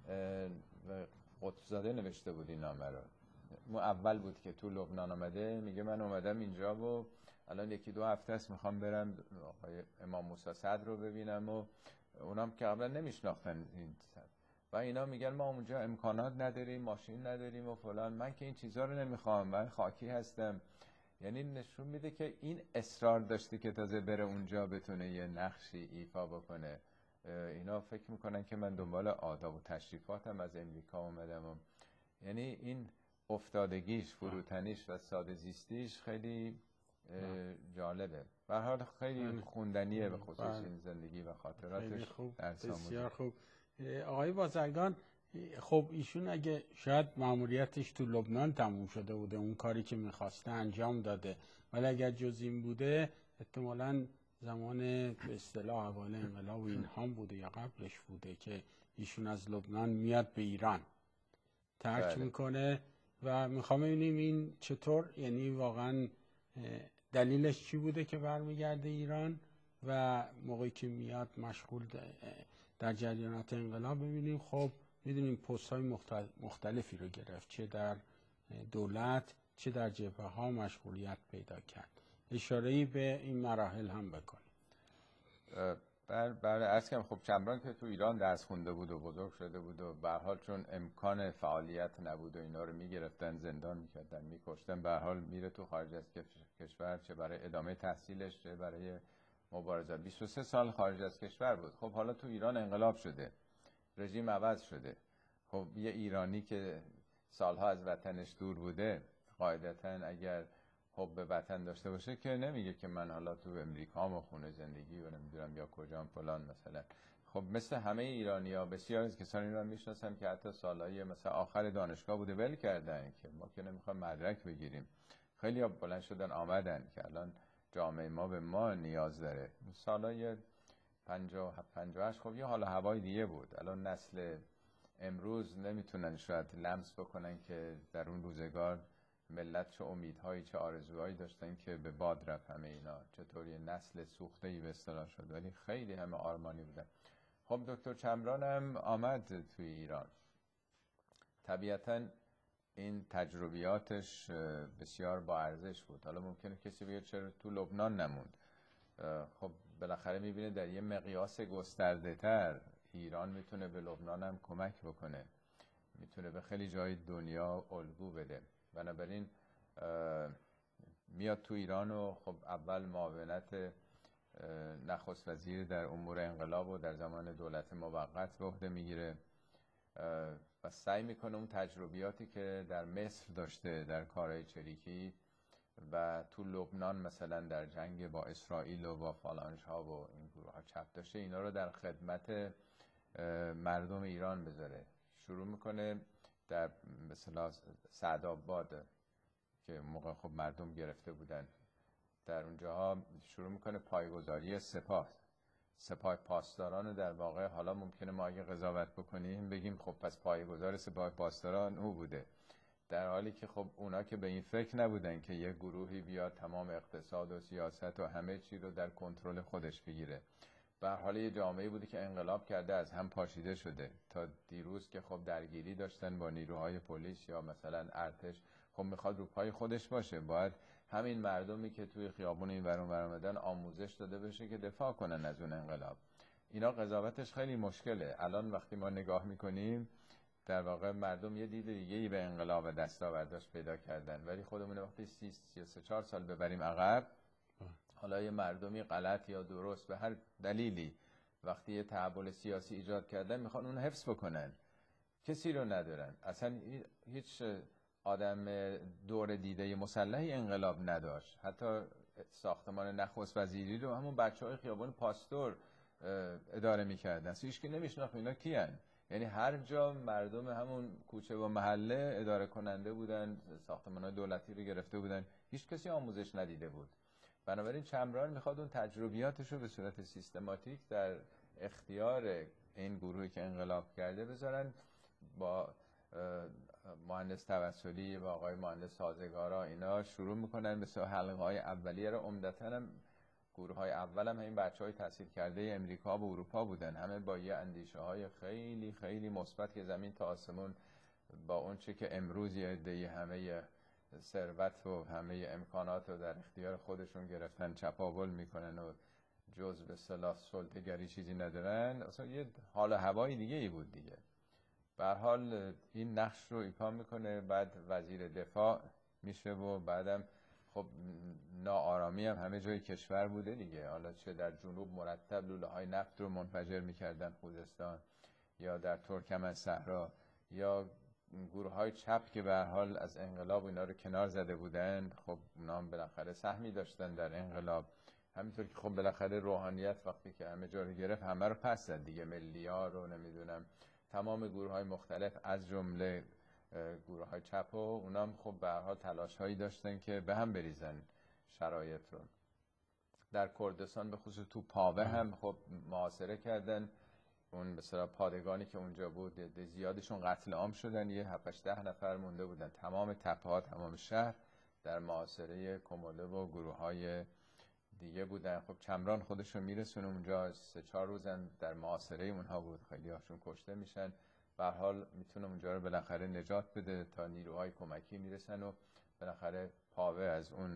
قطب‌زاده نوشته بود این نامه رو. اول بود که تو لبنان آمده، میگه من اومدم اینجا و الان یکی دو هفته است میخوام برم آقای امام موسی صدر رو ببینم و اونام که قبلا نمیشناختن این و اینا میگن ما اونجا امکانات نداریم، ماشین نداریم و فلان. من که این چیزا رو نمیخوام، من خاکی هستم. یعنی نشون میده که این اصرار داشته که تازه بره اونجا بتونه یه نقشی ایفا بکنه. اینا فکر میکنن که من دنبال آداب و تشریفاتم از امریکا اومدم و یعنی این افتادگیش، فروتنیش و ساده زیستیش خیلی جالبه. به هر حال خیلی خوندنیه به خصوص این زندگی و خاطراتش. خوب، بسیار خوب. آقای بازرگان، خب ایشون اگه شاید مأموریتش تو لبنان تموم شده بوده، اون کاری که میخواسته انجام داده، ولی اگر جز این بوده احتمالاً زمان به اصطلاح اول انقلاب و اینها بوده یا قبلش بوده که ایشون از لبنان میاد به ایران ترک میکنه و میخوام ببینیم این چطور، یعنی واقعا دلیلش چی بوده که برمیگرده ایران و موقعی که میاد مشغول در جریانات انقلاب. ببینیم خب میدونیم پست های مختلفی رو گرفت، چه در دولت چه در جبهه ها مشغولیت پیدا کرد. اشاره‌ای به این مراحل هم بکنیم. بله عرض کنم خب چمران که تو ایران درس خونده بود و بزرگ شده بود و به هر حال چون امکان فعالیت نبود و اینا رو میگرفتن، زندان میکردن، میکشتن، به هر حال میره تو خارج از کشور، چه برای ادامه تحصیلش چه برای مبارزات. 23 سال خارج از کشور بود. خب حالا تو ایران انقلاب شده، رژیم عوض شده. خب یه ایرانی که سالها از وطنش دور بوده قاعدتاً اگر حب به وطن داشته باشه که نمیگه که من حالا تو امریکا و خونه زندگی و نمیدونم یا کجام فلان مثلا. خب مثل همه ایرانی‌ها بسیار از کسانی رو میشناسم که حتی سالهای مثلا آخر دانشگاه بوده ول کردن که ما که نمیخوایم مدرک بگیریم. خیلی ها بلند شدن آمدن که الان جامعه ما به ما نیاز داره. سالهای 58 خب یه حالا هوای دیگه بود. الان نسل امروز نمیتونن شاید لمس بکنن که در اون روزگار ملت چه امیدهایی چه آرزوهایی داشتن که به باد رفت همه اینا، چطور یه نسل سوخته‌ای به اصطلاح شد، ولی خیلی همه آرمانی بودن. خب دکتر چمران هم آمد توی ایران. طبیعتاً این تجربیاتش بسیار با ارزش بود. حالا ممکنه کسی بگه چرا تو لبنان نموند؟ خب بالاخره میبینه در یه مقیاس گسترده تر ایران میتونه به لبنان هم کمک بکنه، میتونه به خیلی جای دنیا الگو بده. بنابراین میاد تو ایران و خب اول معاونت نخست وزیر در امور انقلاب و در زمان دولت موقت به عهده میگیره و سعی میکنه اون تجربیاتی که در مصر داشته در کارهای چریکی و تو لبنان مثلا در جنگ با اسرائیل و با فالانج ها و این گروه ها چپ داشته، اینا رو در خدمت مردم ایران بذاره. شروع میکنه در مثلا سعدآباد که موقع خب مردم گرفته بودن، در اونجاها شروع میکنه پایگذاری سپاه پاسداران رو. در واقع حالا ممکنه ما اگه قضاوت بکنیم بگیم خب پس پایگذار سپاه پاسداران او بوده، در حالی که خب اونا که به این فکر نبودن که یه گروهی بیاد تمام اقتصاد و سیاست و همه چی رو در کنترل خودش بگیره. به هر حال یه جامعه بوده که انقلاب کرده از هم پاشیده شده. تا دیروز که خب درگیری داشتن با نیروهای پلیس یا مثلا ارتش، خب میخواد رو پای خودش باشه. باید همین مردمی که توی خیابون این ور اون ور اومدن آموزش داده بشه که دفاع کنن از اون انقلاب. اینا قضاوتش خیلی مشکله. الان وقتی ما نگاه میکنیم در واقع مردم یه دید دیگه‌ای به انقلاب و دستاورداش پیدا کردن، ولی خودمون وقتی 34 سال ببریم عقب، حالا یه مردمی غلط یا درست به هر دلیلی وقتی یه تحول سیاسی ایجاد کردن میخوان اون حفظ بکنن، کسی رو ندارن. اصلا هیچ آدم دور دیده مسلحی انقلاب نداشت. حتی ساختمان نخست وزیری رو همون بچهای خیابان پاستور اداره میکردن، اصلا هیچ کی نمیشناخت اینا کیان. یعنی هر جا مردم همون کوچه و محله اداره کننده بودن، ساختمان‌های دولتی رو گرفته بودن، هیچ کسی آموزش ندیده بود. بنابراین چمران میخواد اون تجربیاتش رو به صورت سیستماتیک در اختیار این گروهی که انقلاب کرده بذارن. با مهندس توسلی و آقای مهندس سازگارا اینا شروع میکنن مثل حلقه‌های اولیه رو. عمدتاً هم گروه‌های اول هم این بچه‌های تحصیل کرده امریکا و اروپا بودن، همه با یه اندیشه‌های خیلی خیلی مثبت که زمین تا آسمون با اون چه که امروز یه عده‌ای همه ثروت و همه امکانات رو در اختیار خودشون گرفتن چپاول میکنن و جز به اصطلاح سلطه‌گری چیزی ندارن. اصلا یه حال و هوای دیگه ای بود دیگه. به هر حال این نقش رو ایفا میکنه. بعد وزیر دفاع میشه و بعدم خب ناآرامی هم همه جای کشور بوده دیگه. حالا چه در جنوب مرتب لوله‌های نفت رو منفجر میکردن خوزستان، یا در ترکمن صحرا، یا گروه‌های چپ که به هر حال از انقلاب اینا رو کنار زده بودن، خب اونا هم بالاخره سهمی داشتن در انقلاب. همینطور که خب بالاخره روحانیت وقتی که همه جا رو گرفت همه رو پس زد دیگه، ملی‌ها رو نمیدونم تمام گروه‌های مختلف از جمله گروه‌های چپ و اونا هم خب به هر حال تلاش‌هایی داشتن که به هم بریزن شرایط رو. در کردستان به خصوص تو پاوه هم خب محاصره کردن. اون مثلا پادگانی که اونجا بود زیادشون قتل عام شدن، یه 7-10 نفر مونده بودن. تمام تپه‌ها تمام شهر در محاصره کموله و گروه‌های دیگه بودن. خب چمران خودشو میرسونه اونجا، 3-4 روزن در محاصره اونها بود، خیلی هاشون کشته میشن. به هر حال میتونه اونجا رو بالاخره نجات بده تا نیروهای کمکی میرسن و بالاخره پاوه از اون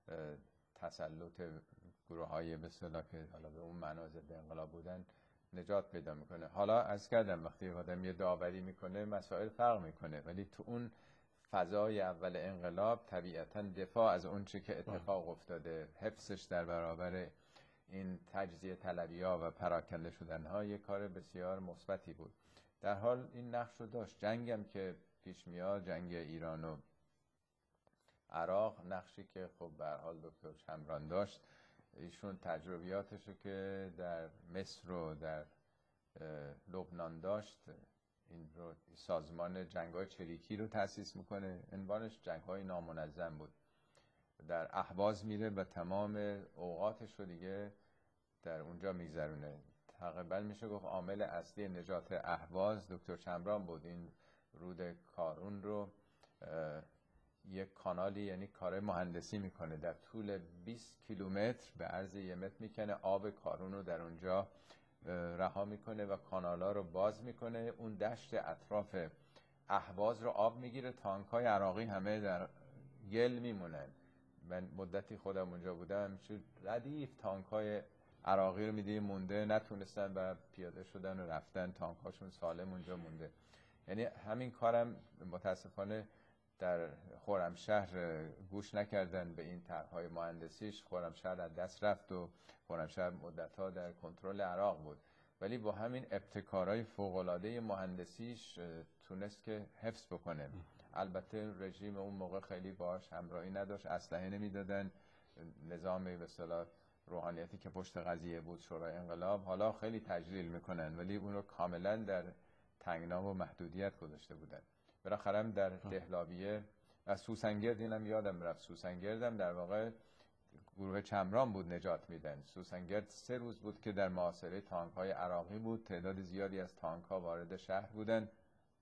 تسلط گروه‌های به اصطلاح که حالا به اون معنا ضد انقلاب بودن نجات پیدا میکنه. حالا عرض کردم وقتی آدم یه داوری میکنه مسائل فرق میکنه، ولی تو اون فضای اول انقلاب طبیعتاً دفاع از اون چه که اتفاق افتاده، حفظش در برابر این تجزیه طلبی‌ها و پراکنده شدن‌ها یه کار بسیار مثبتی بود. در حال این نقش رو داشت. جنگم که پیش میاد، جنگ ایران و عراق، نقشی که خب به هر حال دکتر چمران داشت. ایشون تجربیاتش رو که در مصر و در لبنان داشت، این رو سازمان جنگ‌های چریکی رو تأسیس میکنه. عنوانش جنگ‌های نامنظم بود. در اهواز میره و تمام اوقاتش رو دیگه در اونجا میگذرونه. تقریبا میشه گفت عامل اصلی نجات اهواز دکتر چمران بود. این رود کارون رو یک کانالی، یعنی کار مهندسی میکنه، در طول 20 کیلومتر به عرض 1 متر میکنه، آب کارون رو در اونجا رها میکنه و کانالا رو باز میکنه. اون دشت اطراف اهواز رو آب میگیره. تانک‌های عراقی همه در گل میمونن. من مدتی خودم اونجا بودم، چه ردیف تانک‌های عراقی رو میدی مونده، نتونستن و پیاده شدن و رفتن، تانک‌هاشون سالم اونجا مونده. یعنی همین کارم متاسفانه در خرمشهر گوش نکردن به این طرح‌های مهندسیش. خرمشهر از دست رفت و خرمشهر مدت‌ها در کنترل عراق بود، ولی با همین ابتکارهای فوق‌العاده مهندسیش تونست که حفظ بکنه. البته رژیم اون موقع خیلی باهاش همراهی نداشت، اسلحه نمیدادن. نظام به اصطلاح روحانیتی که پشت قضیه بود، شورای انقلاب، حالا خیلی تجلیل میکنن ولی اون رو کاملا در تنگنا و محدودیت گذاشته بودن. بالاخره در دهلاویه و سوسنگرد، اینم یادم رفت، سوسنگردم در واقع گروه چمران بود نجات میدن. سوسنگرد 3 روز بود که در محاصره تانک‌های عراقی بود. تعداد زیادی از تانک‌ها وارد شهر بودن.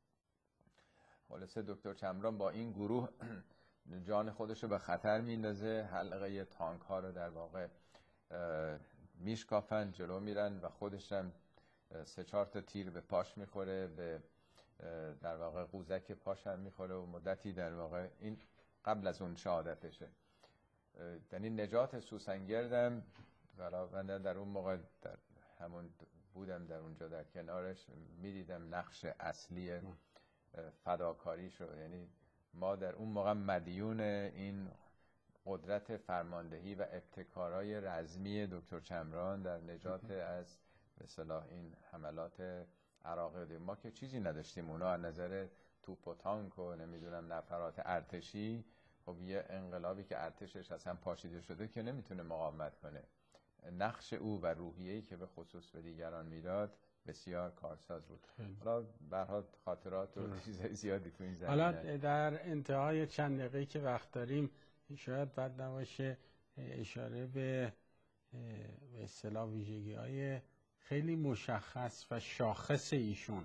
خلاصه دکتر چمران با این گروه جان خودش رو به خطر میندازه. حلقه تانک‌ها رو در واقع میشکافن جلو میرن و خودش هم 3-4 تا تیر به پاش میخوره، به در واقع قوزک پاش هم میخوره و مدتی در واقع این قبل از اون شهادتشه. یعنی نجات سوسنگردم من در اون موقع در همون بودم، در اونجا در کنارش میدیدم نقش اصلی فداکاریش رو. یعنی ما در اون موقع مدیون این قدرت فرماندهی و ابتکارهای رزمی دکتر چمران در نجات از به اصطلاح این حملات عراقی. ما که چیزی نداشتیم، اونا از نظر توپ و تانک و نمیدونم نفرات ارتشی، خب یه انقلابی که ارتشش اصلا پاشیده شده که نمیتونه مقاومت کنه. نقش او و روحیه‌ای که به خصوص به دیگران میداد بسیار کارساز بود. حالا به هر حال خاطرات و چیزای زیادی تو این زمینه. حالا در انتهای چند دقیقه که وقت داریم شاید بد نباشه اشاره به اصطلاح ویژگی‌های خیلی مشخص و شاخص ایشون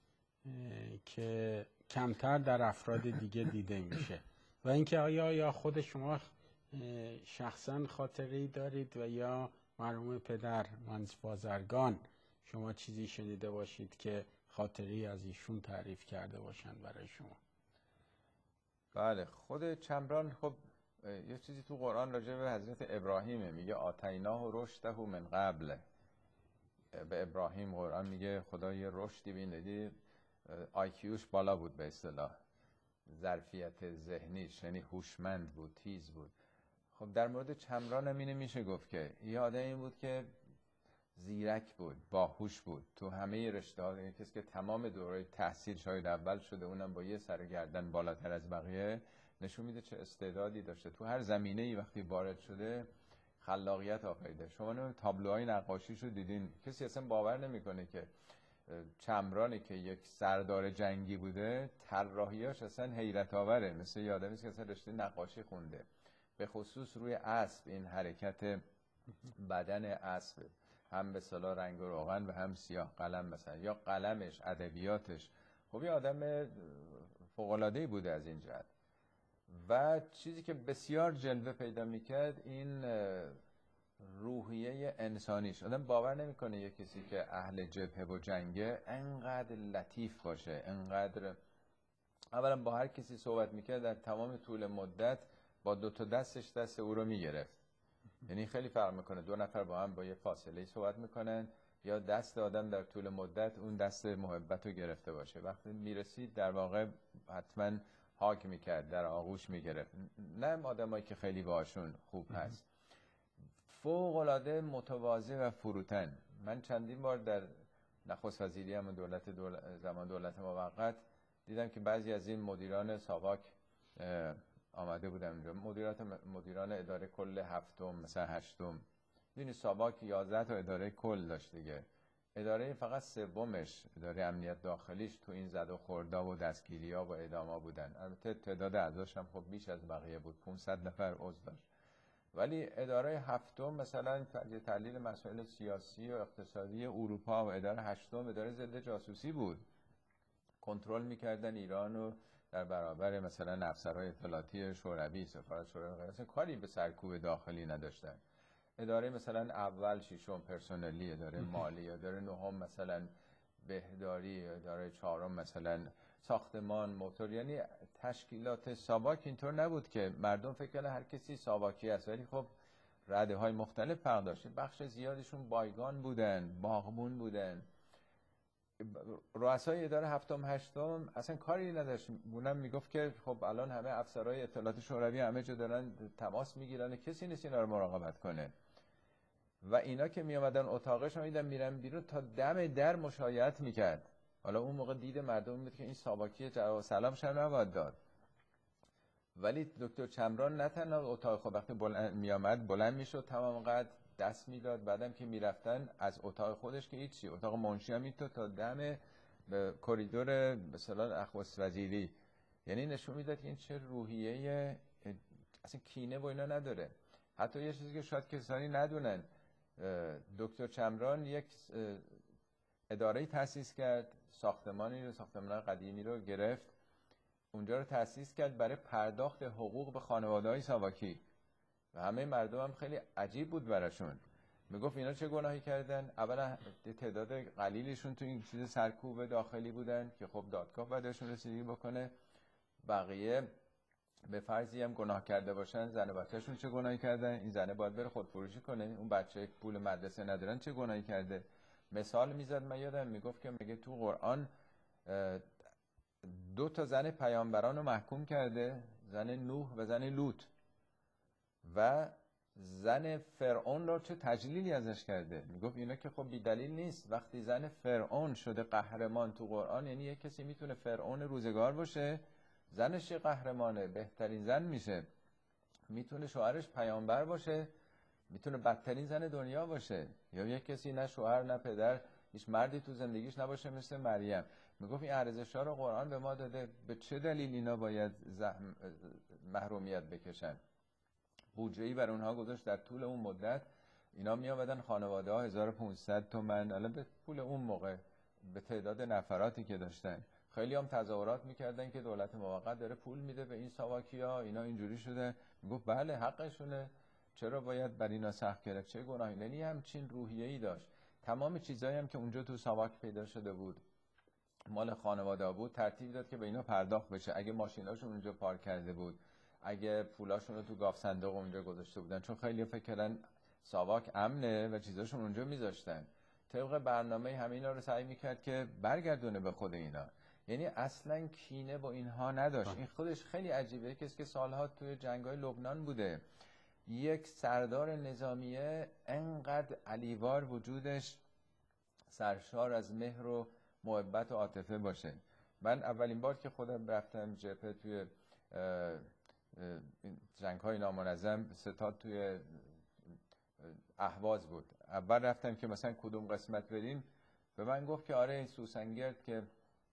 که کمتر در افراد دیگه دیده میشه و اینکه آیا خود شما شخصا خاطره‌ای دارید و یا مرحوم پدر مهندس بازرگان شما چیزی شنیده باشید که خاطره‌ای از ایشون تعریف کرده باشن برای شما؟ بله، خود چمران خب یه چیزی تو قرآن راجع به حضرت ابراهیمه، میگه آتیناه رشده من قبل. به ابراهیم قرآن میگه خدا یه رشدی بینه، آیکیوش بالا بود، به اصطلاح ظرفیت ذهنیش، یعنی هوشمند بود، تیز بود. خب در مورد چمران هم اینه میشه گفت که یه آدمی بود که زیرک بود، باهوش بود تو همه رشته‌ها. کسی که تمام دوره تحصیل شاید اول شده، اونم با یه سر گردن بالاتر از بقیه، نشون میده چه استعدادی داشته. تو هر زمینه‌ای وقتی وارد شده خلاقیت آفریده. شما تابلوهای نقاشیشو دیدین، کسی اصلا باور نمیکنه که چمرانی که یک سردار جنگی بوده طراحیاش اصلا حیرت آوره. مثل یه آدمی که اصلا رشته نقاشی خونده، به خصوص روی اسب، این حرکت بدن اسب، هم به اصطلاح رنگ و روغن و هم سیاه قلم مثلا، یا قلمش، ادبیاتش. خب یه آدم فوق‌العاده‌ای بوده از این جهت. و چیزی که بسیار جلوه پیدا میکرد این روحیه انسانیش. آدم باور نمیکنه یه کسی که اهل جبهه و جنگه انقدر لطیف باشه، انقدر اولا با هر کسی صحبت میکرد در تمام طول مدت با 2 تا دستش دست او رو میگرفت. یعنی خیلی فرق میکنه 2 نفر با هم با یه فاصله صحبت میکنن یا دست آدم در طول مدت اون دست محبت رو گرفته باشه. وقتی میرسید در واقع حتما هاگ میکرد، در آغوش میگرفت. نه آدمایی که خیلی باشون خوب هست، فوق العاده متواضع و فروتن. من چندین بار در نخست وزیری هم زمان دولت موقت دیدم که بعضی از این مدیران ساواک آمده بودن اونجا، مدیران اداره کل 7م مثلا 8م. ببینید ساواک 11 تا اداره کل داشت دیگه، اداره فقط 3مش اداره امنیت داخلیش تو این زد و خوردا و دستگیری‌ها و اعدام‌ها بودن. البته تعداد اعضاش هم خب بیش از بقیه بود، 500 نفر عضو داشت. ولی اداره 7م مثلا تحلیل مسائل سیاسی و اقتصادی اروپا و اداره 8م اداره ضد جاسوسی بود. کنترل می‌کردن ایران و در برابر مثلا افسرهای اطلاعاتی شوروی، سفارت شوروی، اصلا کاری به سرکوب داخلی نداشتن. اداره مثلا اول 6م پرسنلی، اداره مالی، اداره 9م مثلا بهداری، اداره 4م مثلا ساختمان، موتور. یعنی تشکیلات ساواک اینطور نبود که مردم فکر کنن هر کسی ساواکی است، ولی خب رده های مختلف فرق داشت. بخش زیادشون بایگان بودن، باغبون بودن. رؤسای اداره 7م 8م اصلا کاری نداشت. اونم میگفت که خب الان همه افسرهای اطلاعات شوروی همه جا دارن تماس میگیرن، کسی نیست اینا رو مراقبت کنه. و اینا که می اومدن اتاقش میدن میرن بیرون، تا دم در مشایعت میکرد. حالا اون موقع دید مردم بود که این ساواکی جواب سلامش هم نباید داد. ولی دکتر چمران نه تنها اتاق خود وقتی بلند میشد تمام قد دست میداد، بعدم که میرفتن از اتاق خودش که هیچی، اتاق منشی هم میتو تا دم کریدور به اصطلاح نخست وزیری. یعنی نشون میداد که این چه روحیه، اصلا کینه و اینا نداره. حتی یه چیزی که شاید کسانی ندونن، دکتر چمران یک اداره‌ای تأسیس کرد، ساختمان قدیمی رو گرفت، اونجا رو تأسیس کرد برای پرداخت حقوق به خانواده‌های ساواکی و همه مردم هم خیلی عجیب بود براشون. میگفت اینا چه گناهی کردن؟ اولا تعداد قلیلیشون تو این چیز سرکوب داخلی بودن که خب دادگاه بعدشون رسیدگی بکنه، بقیه به فرضی هم گناه کرده باشن، زن و بچه‌شون چه گناهی کردن؟ این زنه باید بره خودفروشی کنه، اون بچه پول مدرسه ندارن چه گناهی کرده؟ مثال میزد، من یادم میگفت که میگه تو قرآن 2 تا زن پیامبران رو محکوم کرده، زن نوح و زن لوط، و زن فرعون رو چه تجلیلی ازش کرده. میگفت اینا که خب بی دلیل نیست. وقتی زن فرعون شده قهرمان تو قرآن، یعنی یک کسی میتونه فرعون روزگار باشه، زنش قهرمانه، بهترین زن میشه، میتونه شوهرش پیامبر باشه، میتونه بدترین زن دنیا باشه، یا یک کسی نه شوهر نه پدر، هیچ مردی تو زندگیش نباشه مثل مریم. میگفت این ارزش‌ها رو قرآن به ما داده، به چه دلیل اینا باید محرومیت بکشن؟ بودجه‌ای بر اونها گذاشت در طول اون مدت. اینا می آمدن خانواده ها 1500 تومن، حالا به پول اون موقع به تعداد نفراتی که داشتن، خیلی هم تظاهرات میکردن که دولت موقت داره پول میده به این ساواکیا، اینا اینجوری شده. میگفت بله حقشونه، چرا باید بر اینا سخت گرفت؟ چه گناهی؟ یعنی همچین روحیه‌ای داشت. تمام چیزایی هم که اونجا تو ساواک پیدا شده بود مال خانواده بود، ترتیب داد که به اینا پرداخت بشه. اگه ماشیناشون اونجا پارک کرده بود، اگه پولاشون رو تو گاف صندوق اونجا گذاشته بودن، چون خیلی فکر کردن ساواک امنه و چیزاشون اونجا میذاشتن، طبق برنامه همینا رو سعی میکرد که برگردونه به خود اینا. یعنی اصلا کینه با اینها نداشت. این خودش خیلی عجیبه، کسی که سالها توی جنگ‌های لبنان بوده، یک سردار نظامیه انقدر علیوار وجودش سرشار از مهر و محبت و عاطفه باشه. من اولین بار که خودم رفتم جبهه توی جنگ‌های نامنظم، ستاد توی اهواز بود، اول رفتم که مثلا کدوم قسمت بریم، به من گفت که آره این سوسنگرد که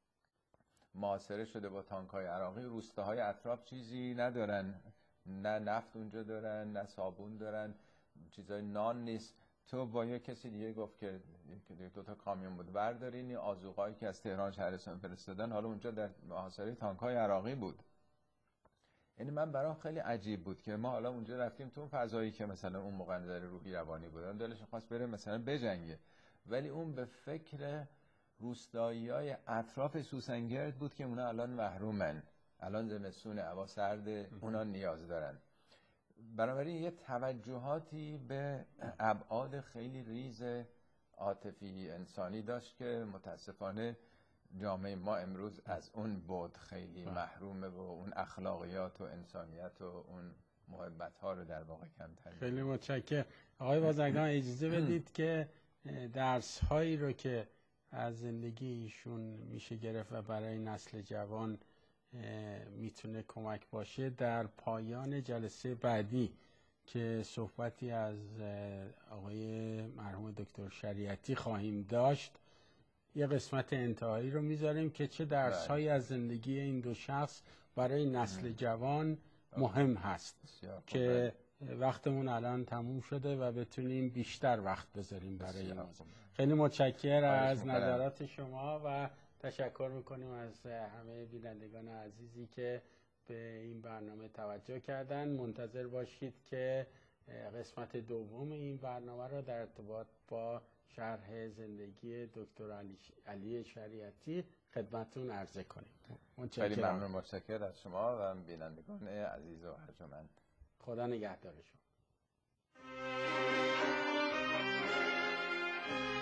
محاصره شده با تانک‌های عراقی، روستاهای اطراف چیزی ندارن، نه نفت اونجا دارن، نه صابون دارن، چیزای نان نیست. تو با یه کسی دیگه گفت که 2 تا کامیون بود بردارین این آذوقه‌ای که از تهران شهرستان فرستادن، حالا اونجا در محاصره تانک‌های عراقی بود. یعنی من برام خیلی عجیب بود که ما حالا اونجا رفتیم تو اون فضایی که مثلا اون موقع نظر روحی روانی بود، دلش خواست بره مثلا بجنگه، ولی اون به فکر روستایی‌های اطراف سوسنگرد بود که اونا الان محرومن، الان زمستونه، هوا سرده، اونا نیاز دارن. بنابراین یه توجهاتی به ابعاد خیلی ریز عاطفی انسانی داشت که متاسفانه جامعه ما امروز از اون بعد خیلی محرومه و اون اخلاقیات و انسانیت و اون محبت ها رو در واقع کمتر. خیلی متشکرم. آقای بازرگان اجازه بدید که درس هایی رو که از زندگی ایشون میشه گرفت و برای نسل جوان میتونه کمک باشه در پایان جلسه بعدی که صحبتی از آقای مرحوم دکتر شریعتی خواهیم داشت، یه قسمت انتهایی رو میذاریم که چه درس‌هایی از زندگی این دو شخص برای نسل جوان مهم هست که وقتمون الان تموم شده و بتونیم بیشتر وقت بذاریم برای این. خیلی متشکرم از نظرات شما و تشکر میکنیم از همه بینندگان عزیزی که به این برنامه توجه کردن. منتظر باشید که قسمت دوم این برنامه رو در ارتباط با شرح زندگی دکتر علی شریعتی خدمتتون عرضه کنیم. خیلی ممنون، متشکرم از شما و بینندگان عزیز و ارجمند. خدا نگهدار شما.